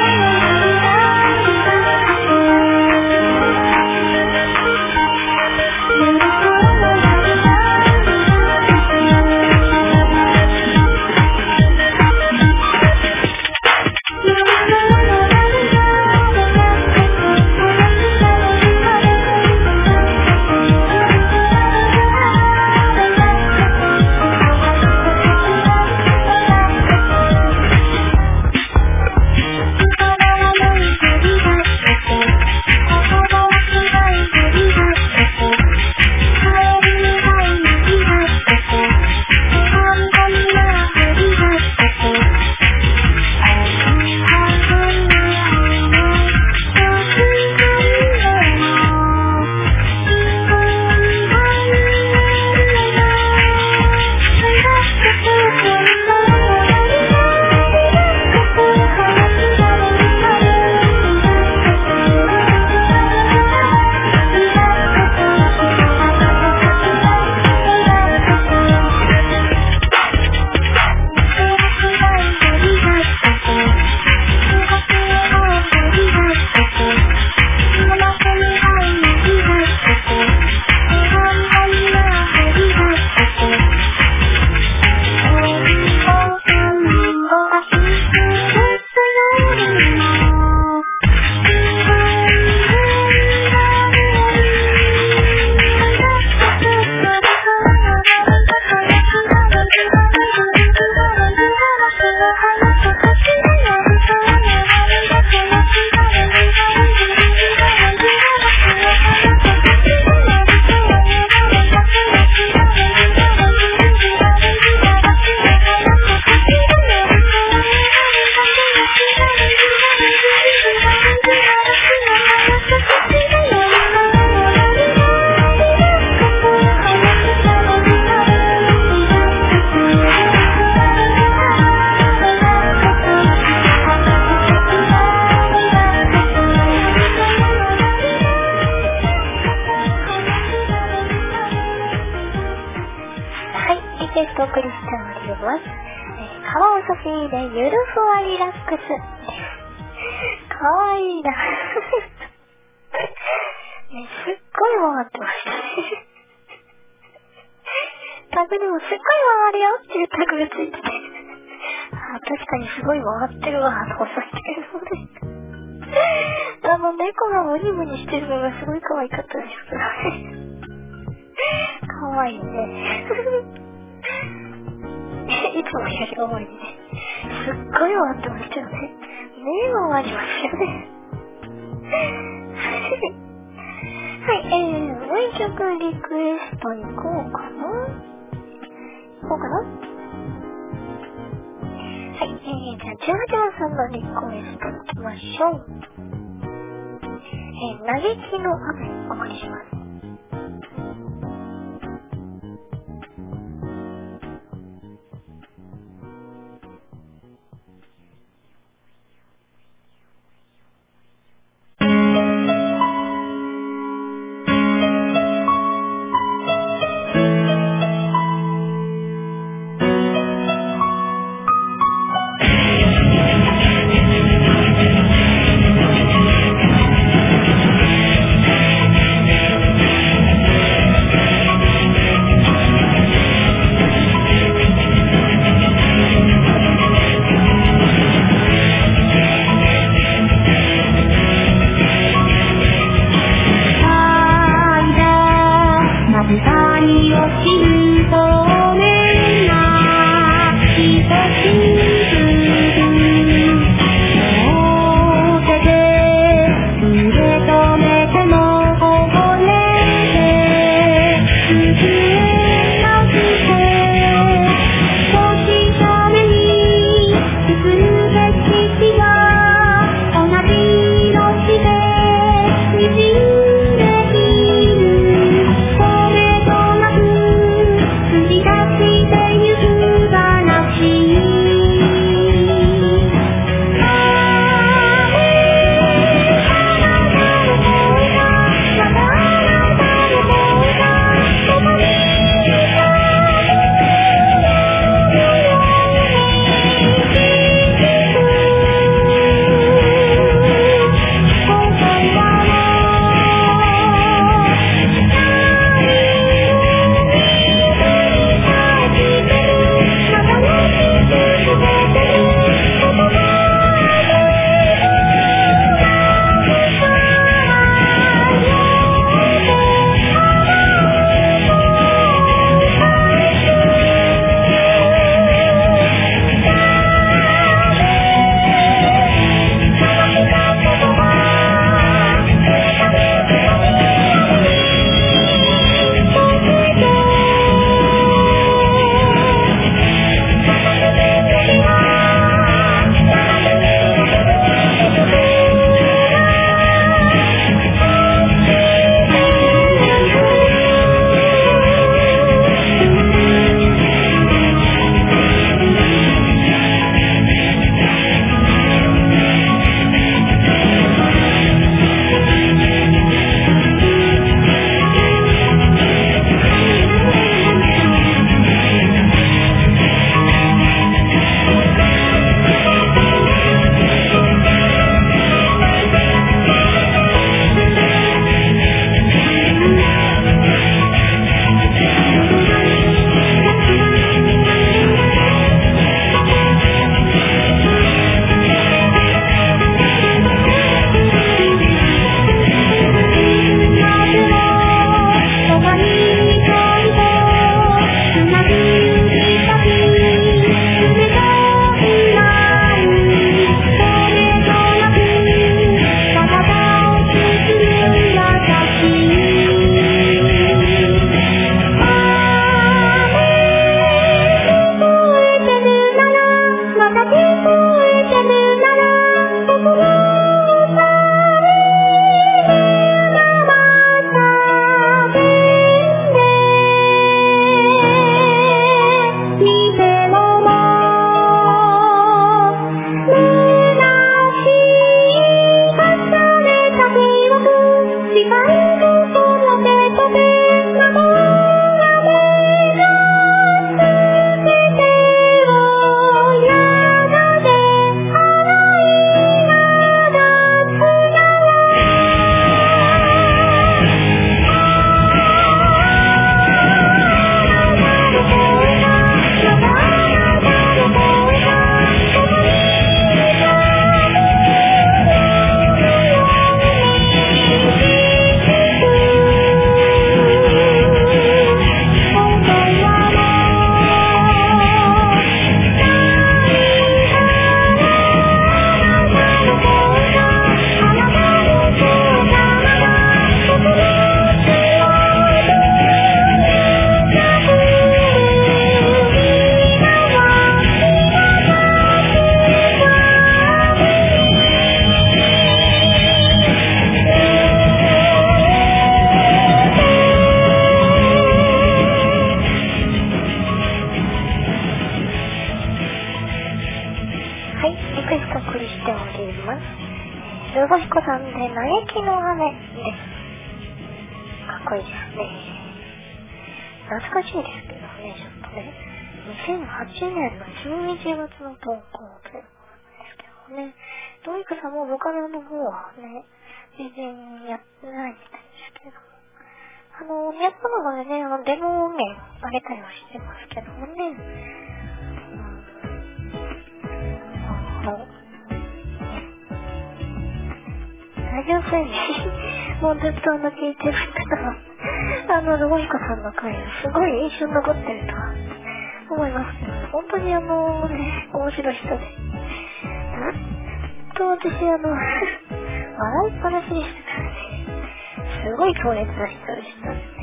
ー、嘆きの雨です。かっこいいですね。懐かしいですけどね、ちょっとね。にせんはちねんのじゅういちがつの投稿ということですけどね。ドイクさんもボカロの方はね、全然やってないみたいですけど。あの、やったのでね、あの、デモ音源あげたりはしてますけどもね。うん。あの、ラジオ推理、もうずっとあの、聞いてる方は、あの、ロボイコさんの回がすごい印象に残ってるとは思いますけど、本当にあの、ね、面白い人で。ずっと私あの、笑いっぱなしでしたからね。すごい強烈な人でしたね。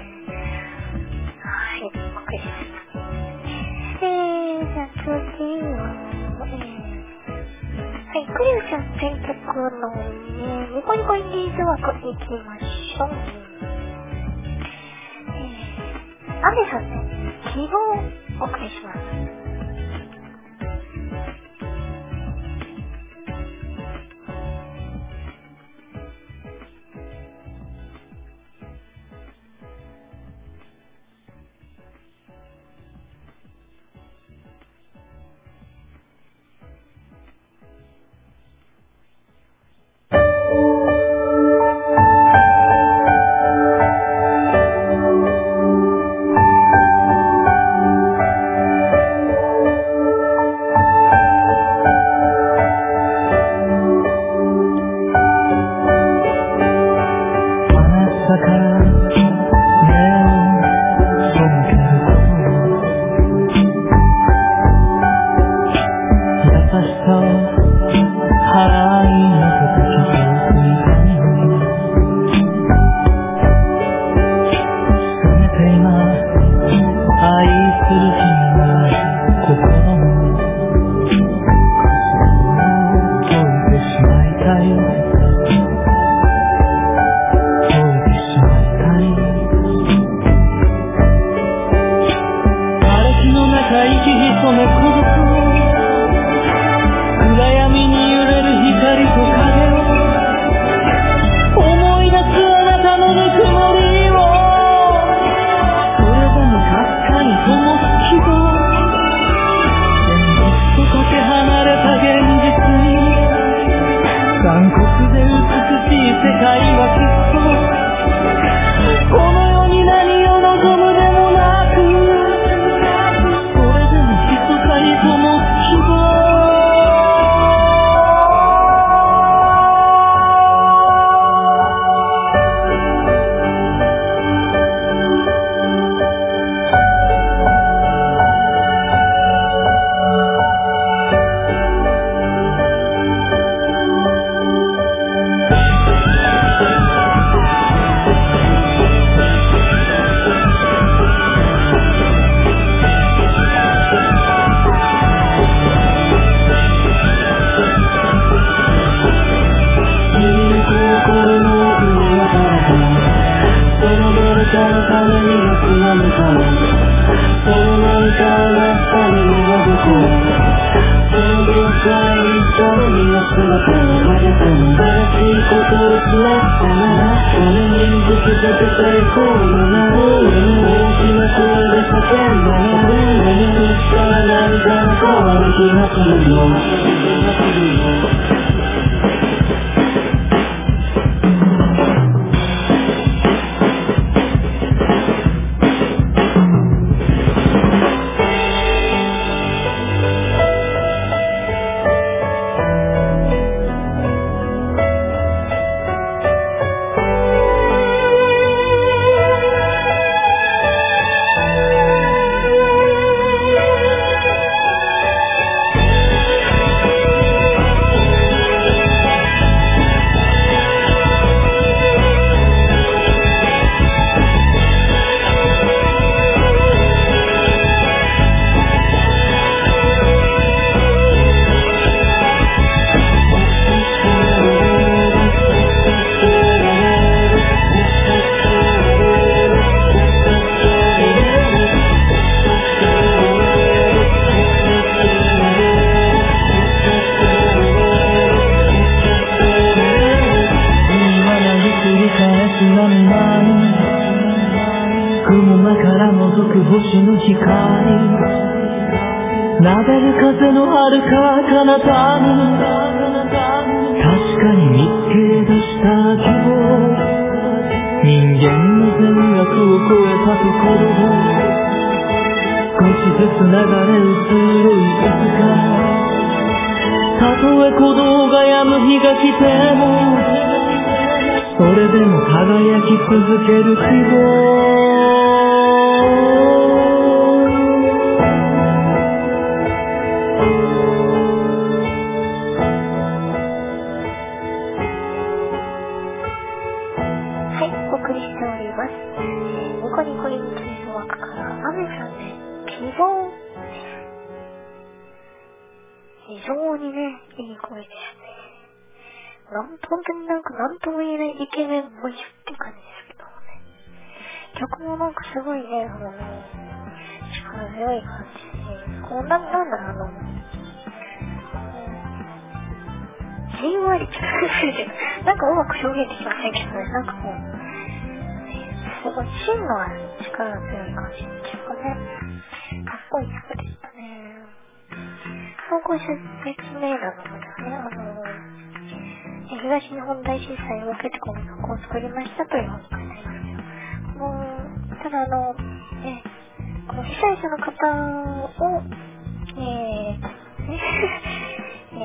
はい、びっくりしました。えー、じゃあ次は、えー、はい、クリューちゃん選曲のね、ニコニコインディーズ枠に行きましょう。えー、アメさんで、希望をお送りします。 「 らぬ間に雲間から覗く星の光なでる風の遥か彼方に確かに見つけ出した希望人間の善悪を超えたところで少しずつ流れ移るいつかたとえ鼓動が止む日が来てもそれでも輝き続ける希望非常にね、いい声ですね。なん本当になんかなんとも言えないイケメンボイスって感じですけどね。曲もなんかすごいね、あの、力強い感じで、こうな、なんだろう、あの、じんわり力強いけど、なんかうまく表現できませんけどね、なんかもう、すごい芯のある力強い感じっていうかね、かっこいい曲でしたね。総合説明なのもですね、あの、東日本大震災を受けてこの曲を作りましたというふうに書いてありますけど、もう、ただあの、ね、この被災者の方を、えー、ね、え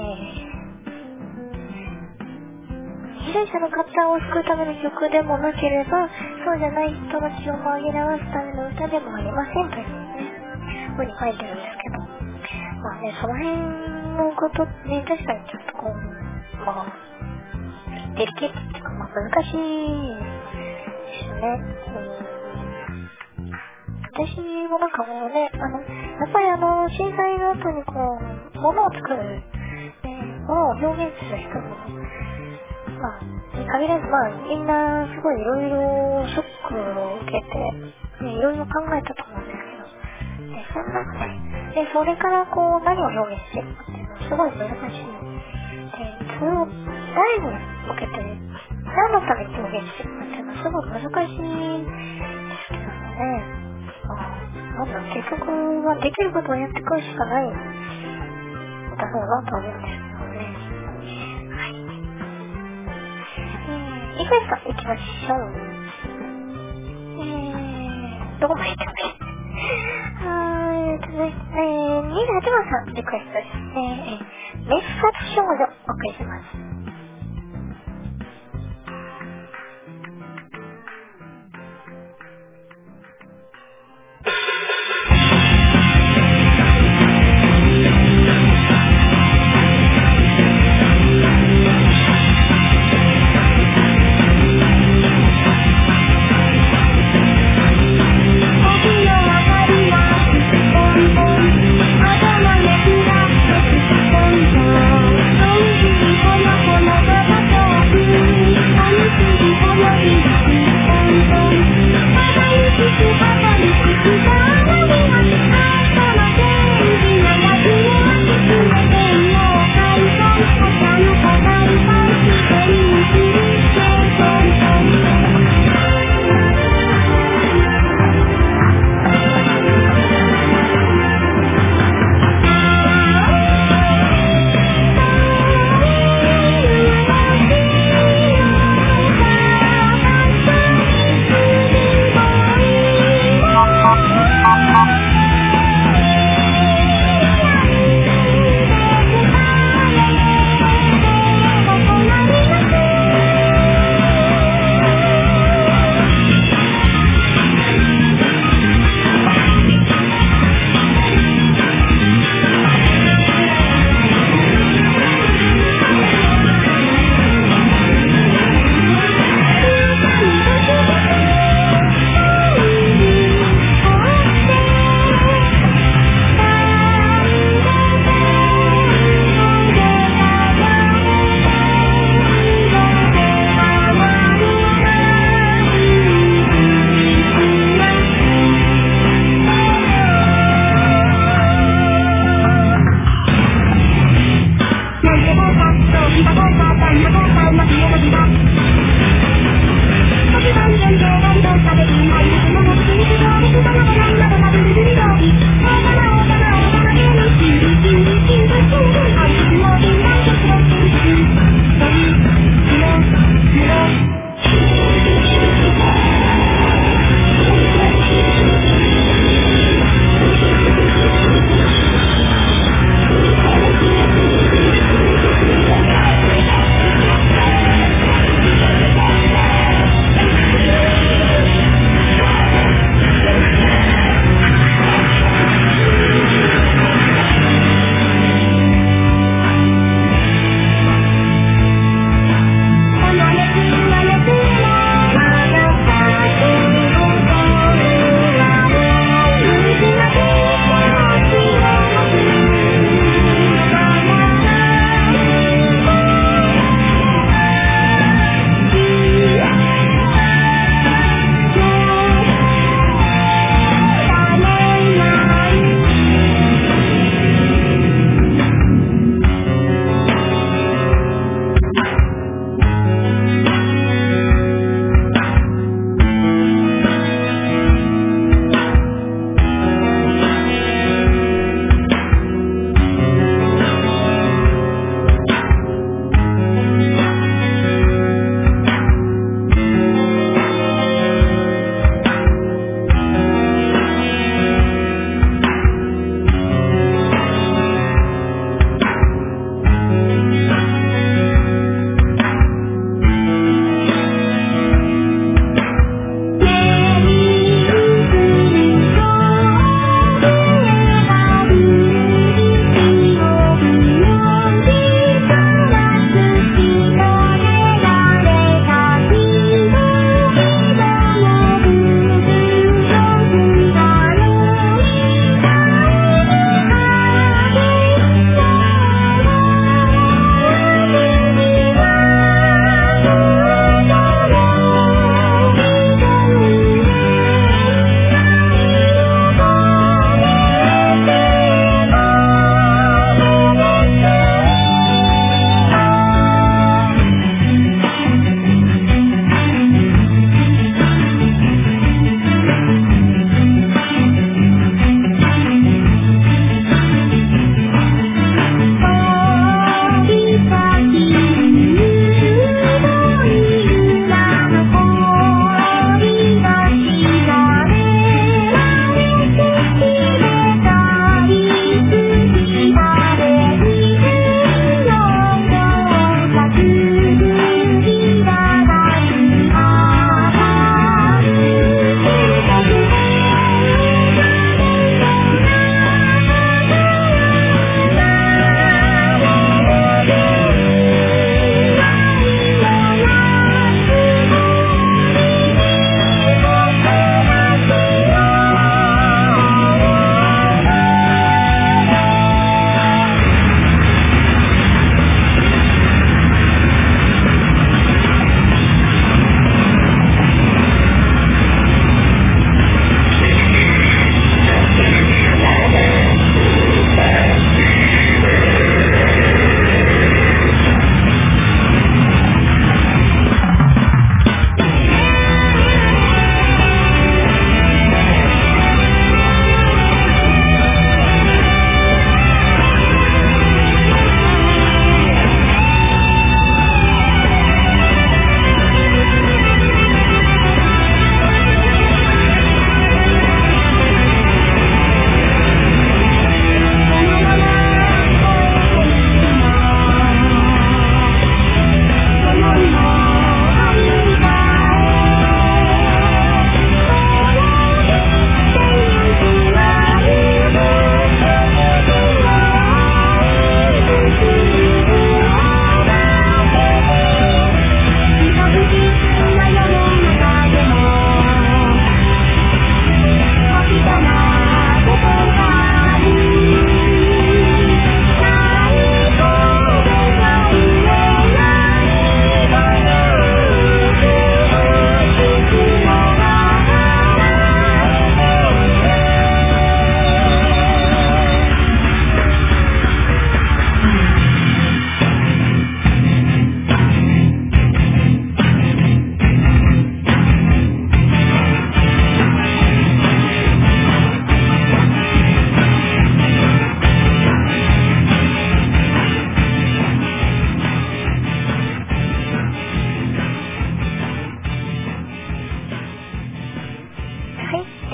ー、被災者の方を救うための曲でもなければ、そうじゃない人の血を紛らわすための歌でもありませんというね、ふうに書いてるんですけど、まあね、その辺のことね、確かにちょっとこう、まあ、デリケートっていうか、まあ難しいですよね。うん、私もなんかもうね、あの、やっぱりあの、震災の後にこう、物を作る、ね、物を表現する人も、まあ、に限らず、まあ、みんなすごいいろいろショックを受けて、ね、いろいろ考えたと思うんですけど、でそんなで、それからこう何を表現していくかっていうのはすごい難しい。で、それを誰に向けて、何のために表現していくかっていうのはすごい難しいですけどね。まあ、なんだ、結局はできることをやっていくしかないんだろうなと思うんですけどね。はい。えー、いくつか行きましょう。えー、どこまで行ってもいいえーとね、えー、にじゅうはちばんさんリクエストですね。えー、滅殺少女お送りします。 頭めくらってポンポン、そういうこの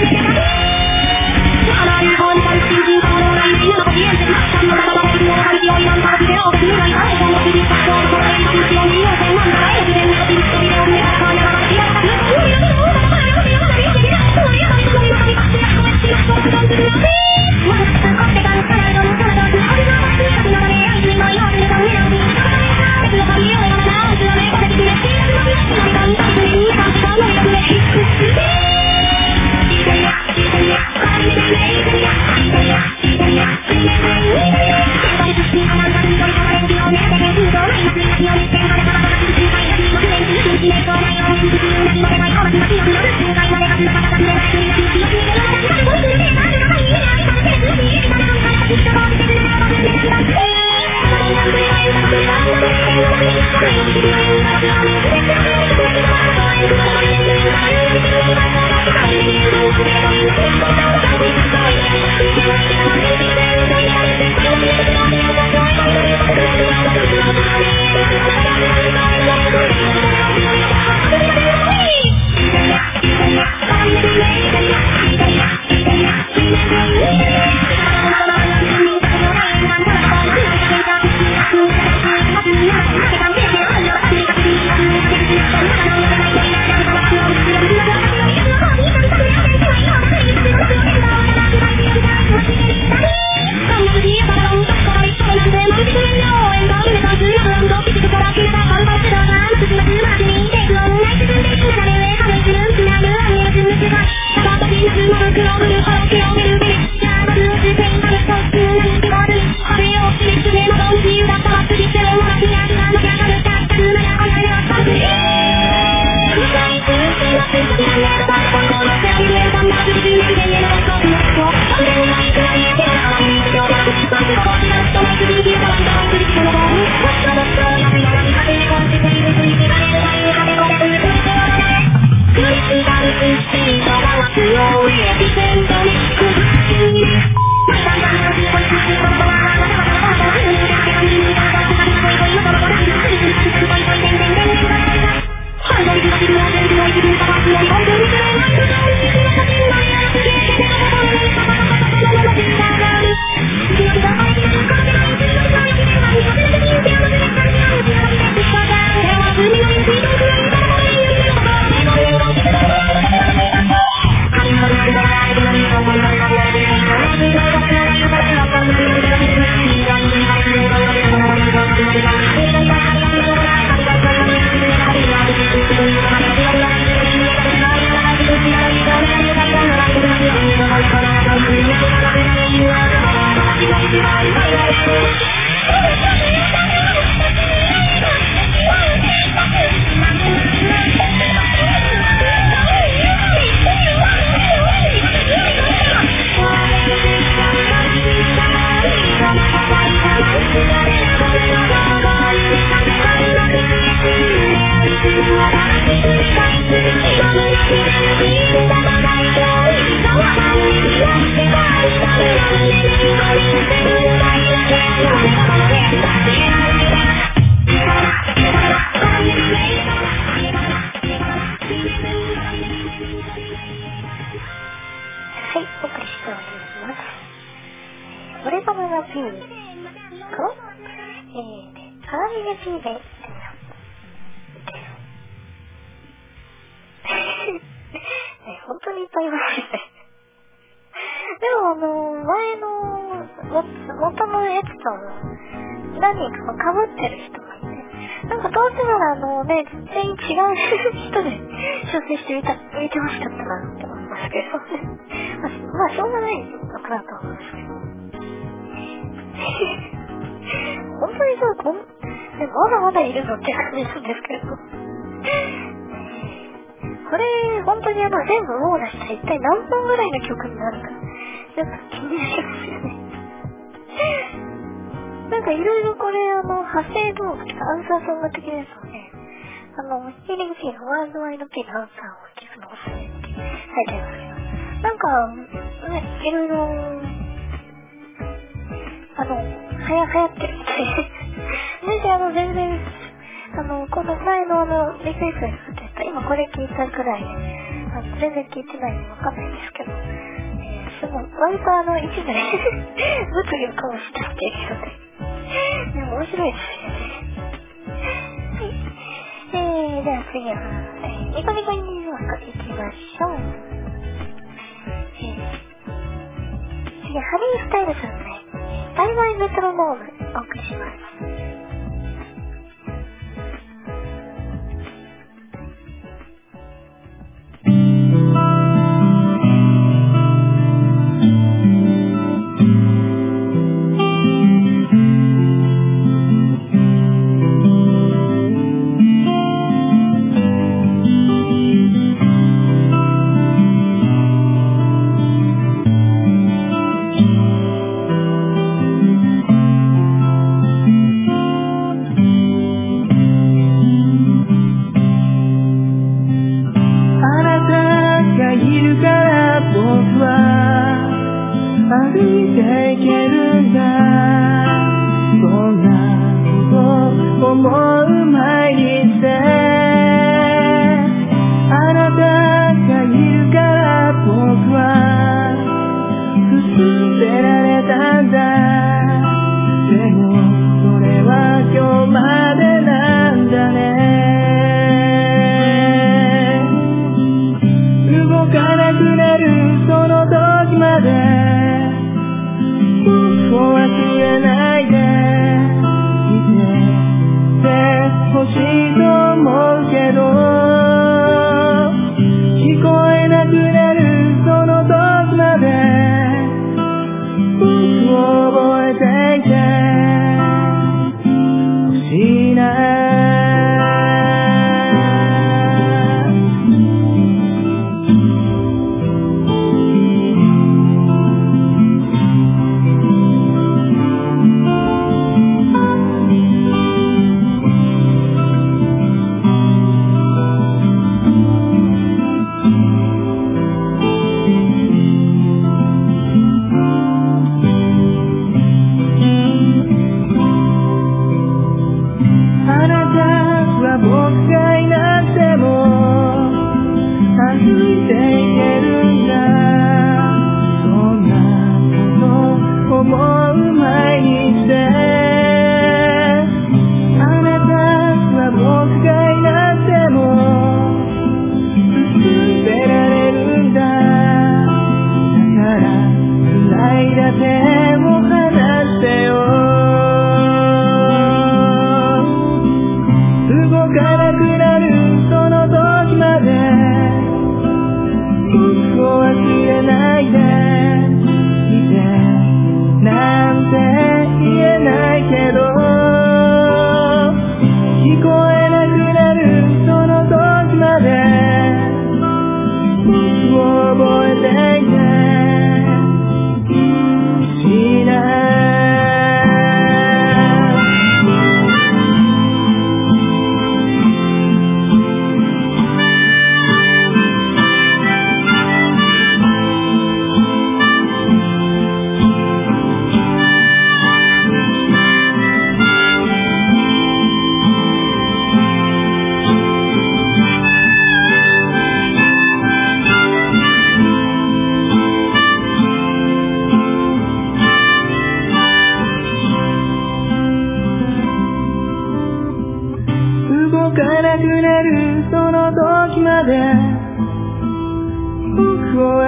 Thank you.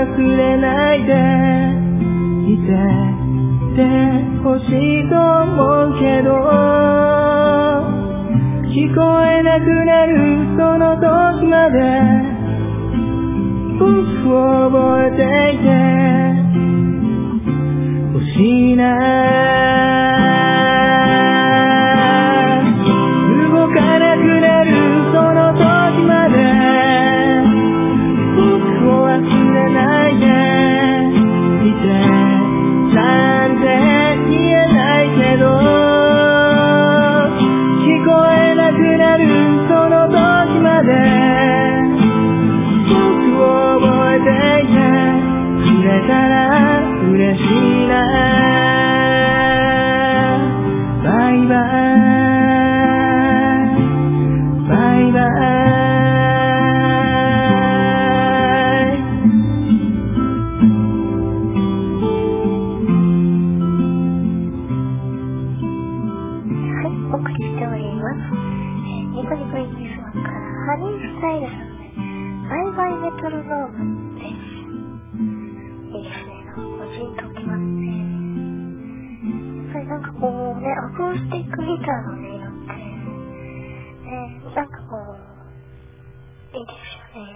忘れないでいててほしいと思うけど聞こえなくなるその時まで僕を覚えていてほしいな動かなくなるその時まで僕を忘れないでいてなんて言えないけど聞こえなくなるその時まで僕を覚えていてくれたら嬉しいなバイバイバイバイはい、お送りしております。ニコニコインディスマンからハニースタイルさんでバイバイメトロノームです。いいですね。なんかジンときますね。やっぱりなんかこうね、アコースティックギターの音色ってね、なんかこういいですよね。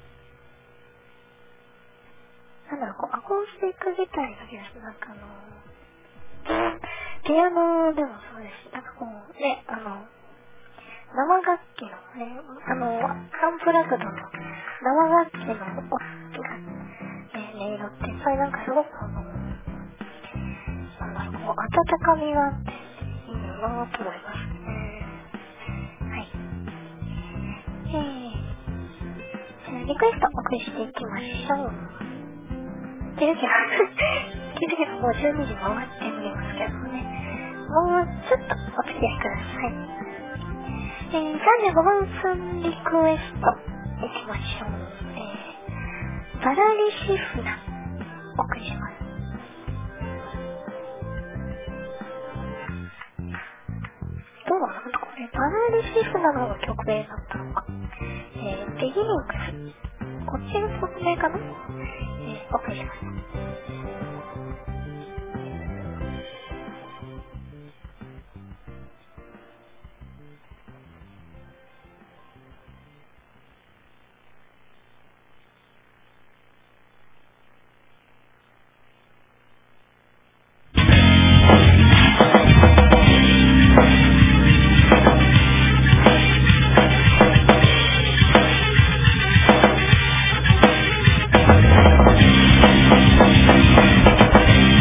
なんだろう、こうアコースティックギターに限らずなんかあのピアノでもそうですし、なんかこうね、あの生楽器のね、あのアンプラグドの生楽器の音が音色ってそれなんかすごくあのなんだろう、こう温かみがあっていいなと思いますね。はい。えー、じゃあリクエストお送りしていきましょう。気づけば気づけばもうじゅうにじ回っておりますけどね。もうちょっとお付き合いください。えー、さんじゅうごばんさんリクエストいきましょう。えー、バラリシフナお送りします。どうなのこれ、バラリシフナの曲名だったのか。えー、ビギニングス。こっちの曲名かな、えー、お送りします。 「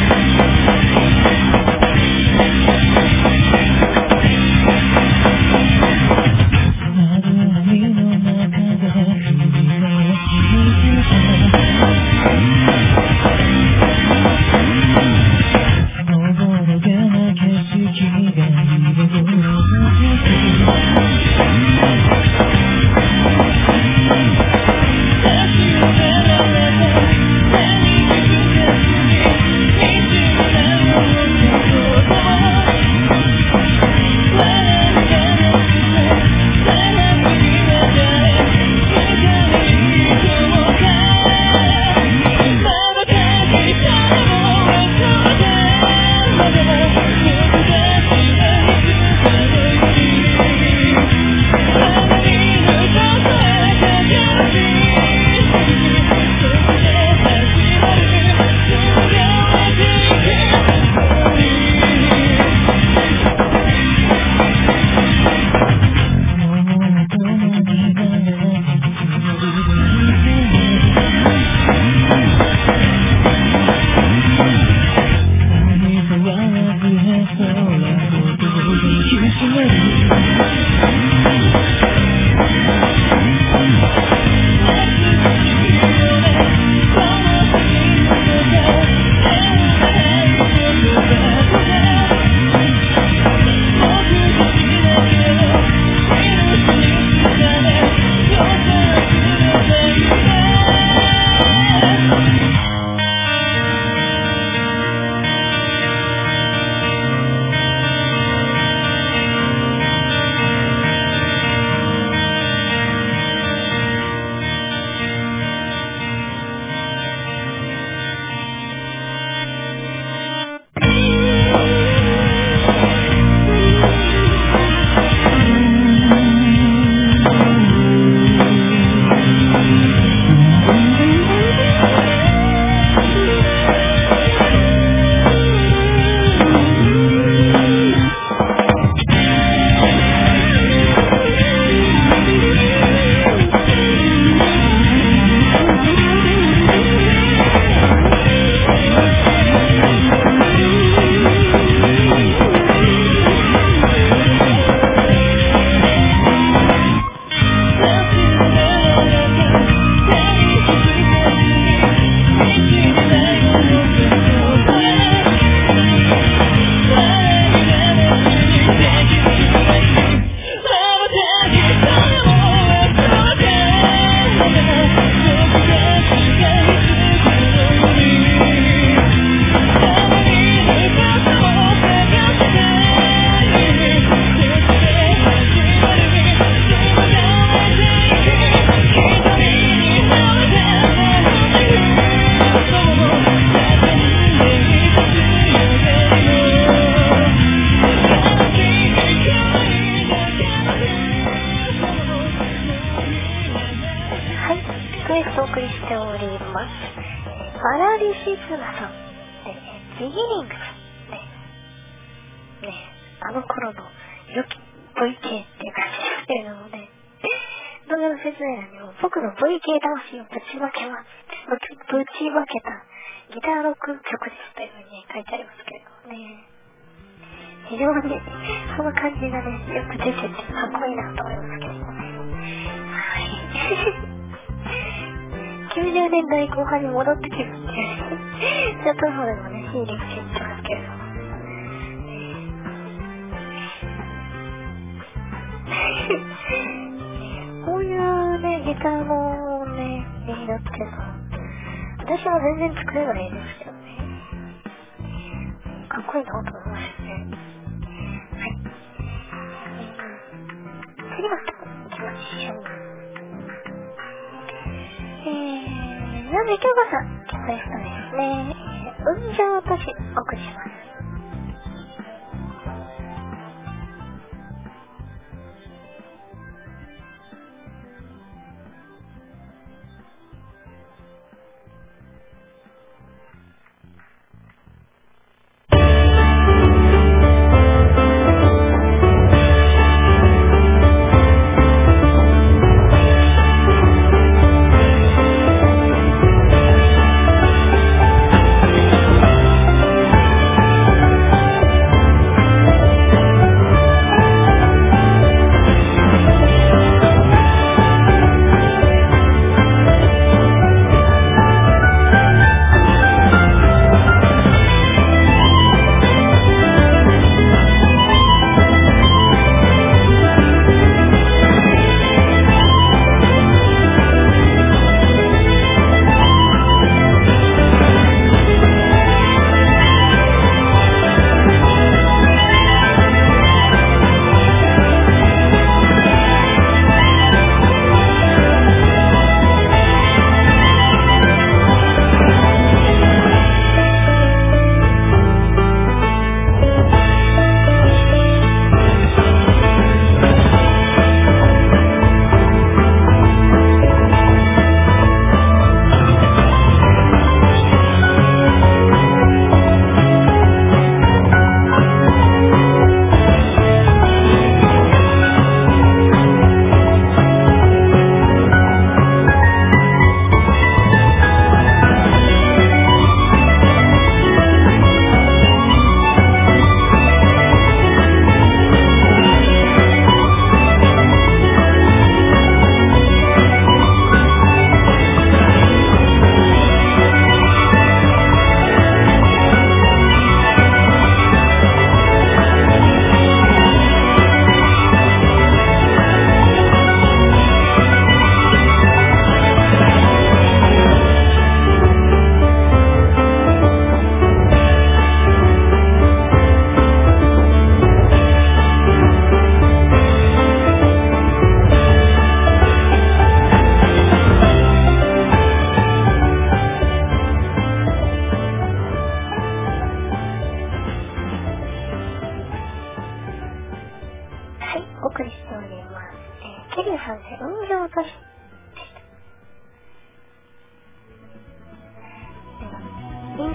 「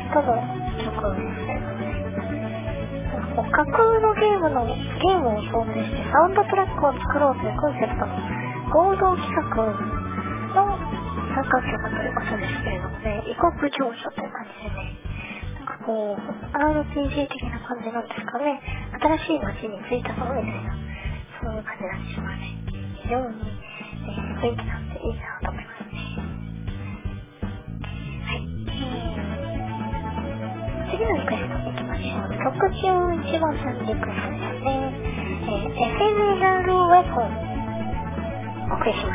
人の曲ですけどね。架空のゲームのゲームを想定してサウンドトラックを作ろうというコンセプトの合同企画の参加曲ということですけれどもね、異国情緒という感じでね、なんかこう アールピージー 的な感じなんですかね。新しい街に着いたぞみたいな、そういう感じなんでしょうかね。非常に、えー、雰囲気があっていいなと思いますね。はい、えー、次のリクエストいきましょう。曲中一番さんリクエストですね。えー、エフェメラルウェポンお送りします。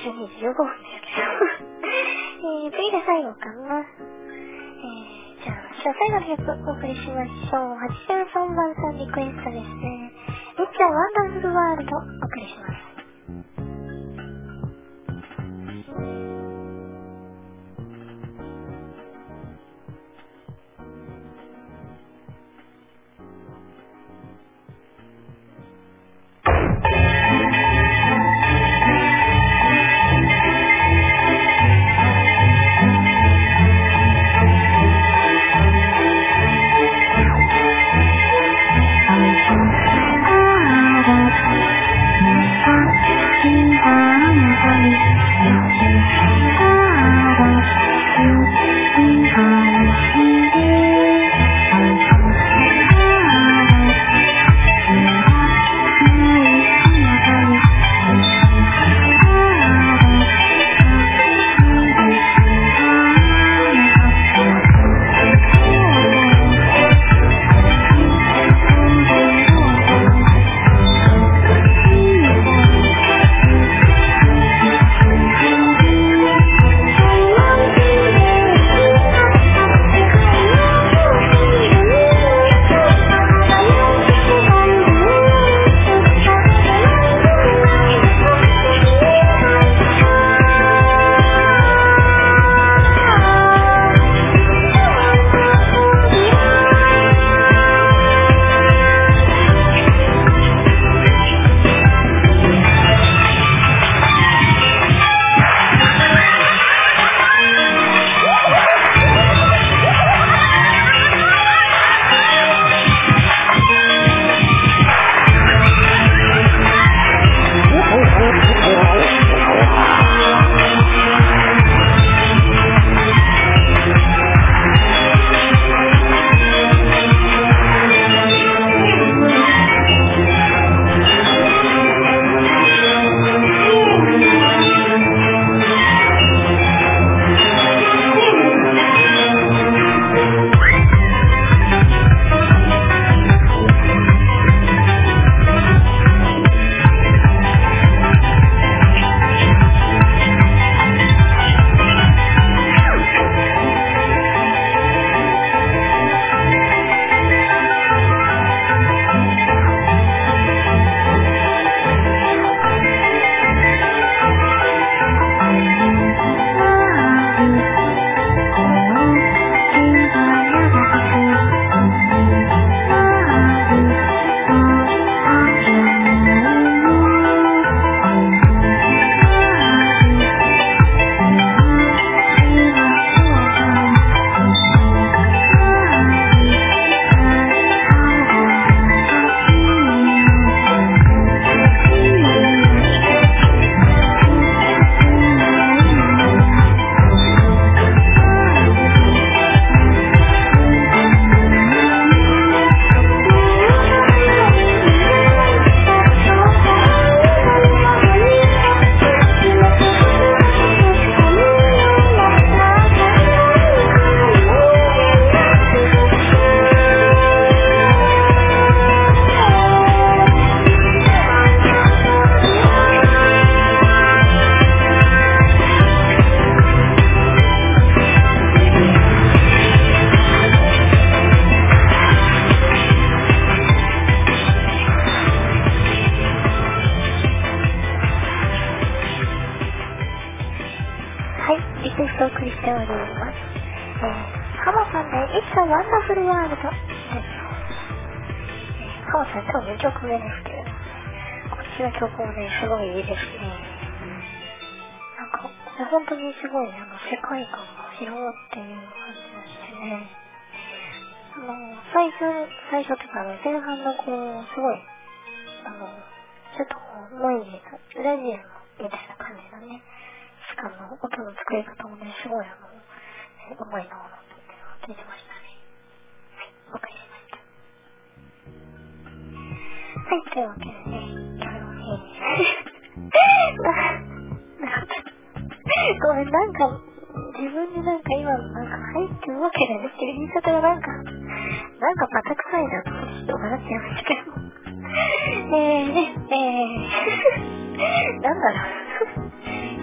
じゅうにじじゅうごふんですけど。えー、次で最後かな。えー、じゃあ、じゃあ最後の曲お送りしましょう。はちじゅうさんばんさんリクエストですね。It's a Wonderful World お送りします。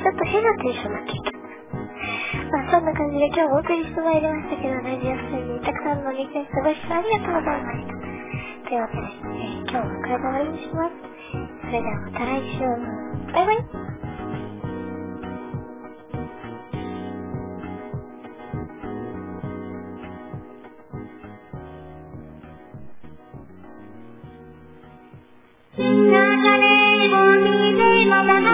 ちょっと変なテンションになってきた。まあそんな感じで今日もお送りしてまいりましたけど、ラジオスにたくさんのリクエストご視聴ありがとうございました。というわけで、えー、今日はこれで終わりにします。それではまた来週。バイバイ。流れを見てまた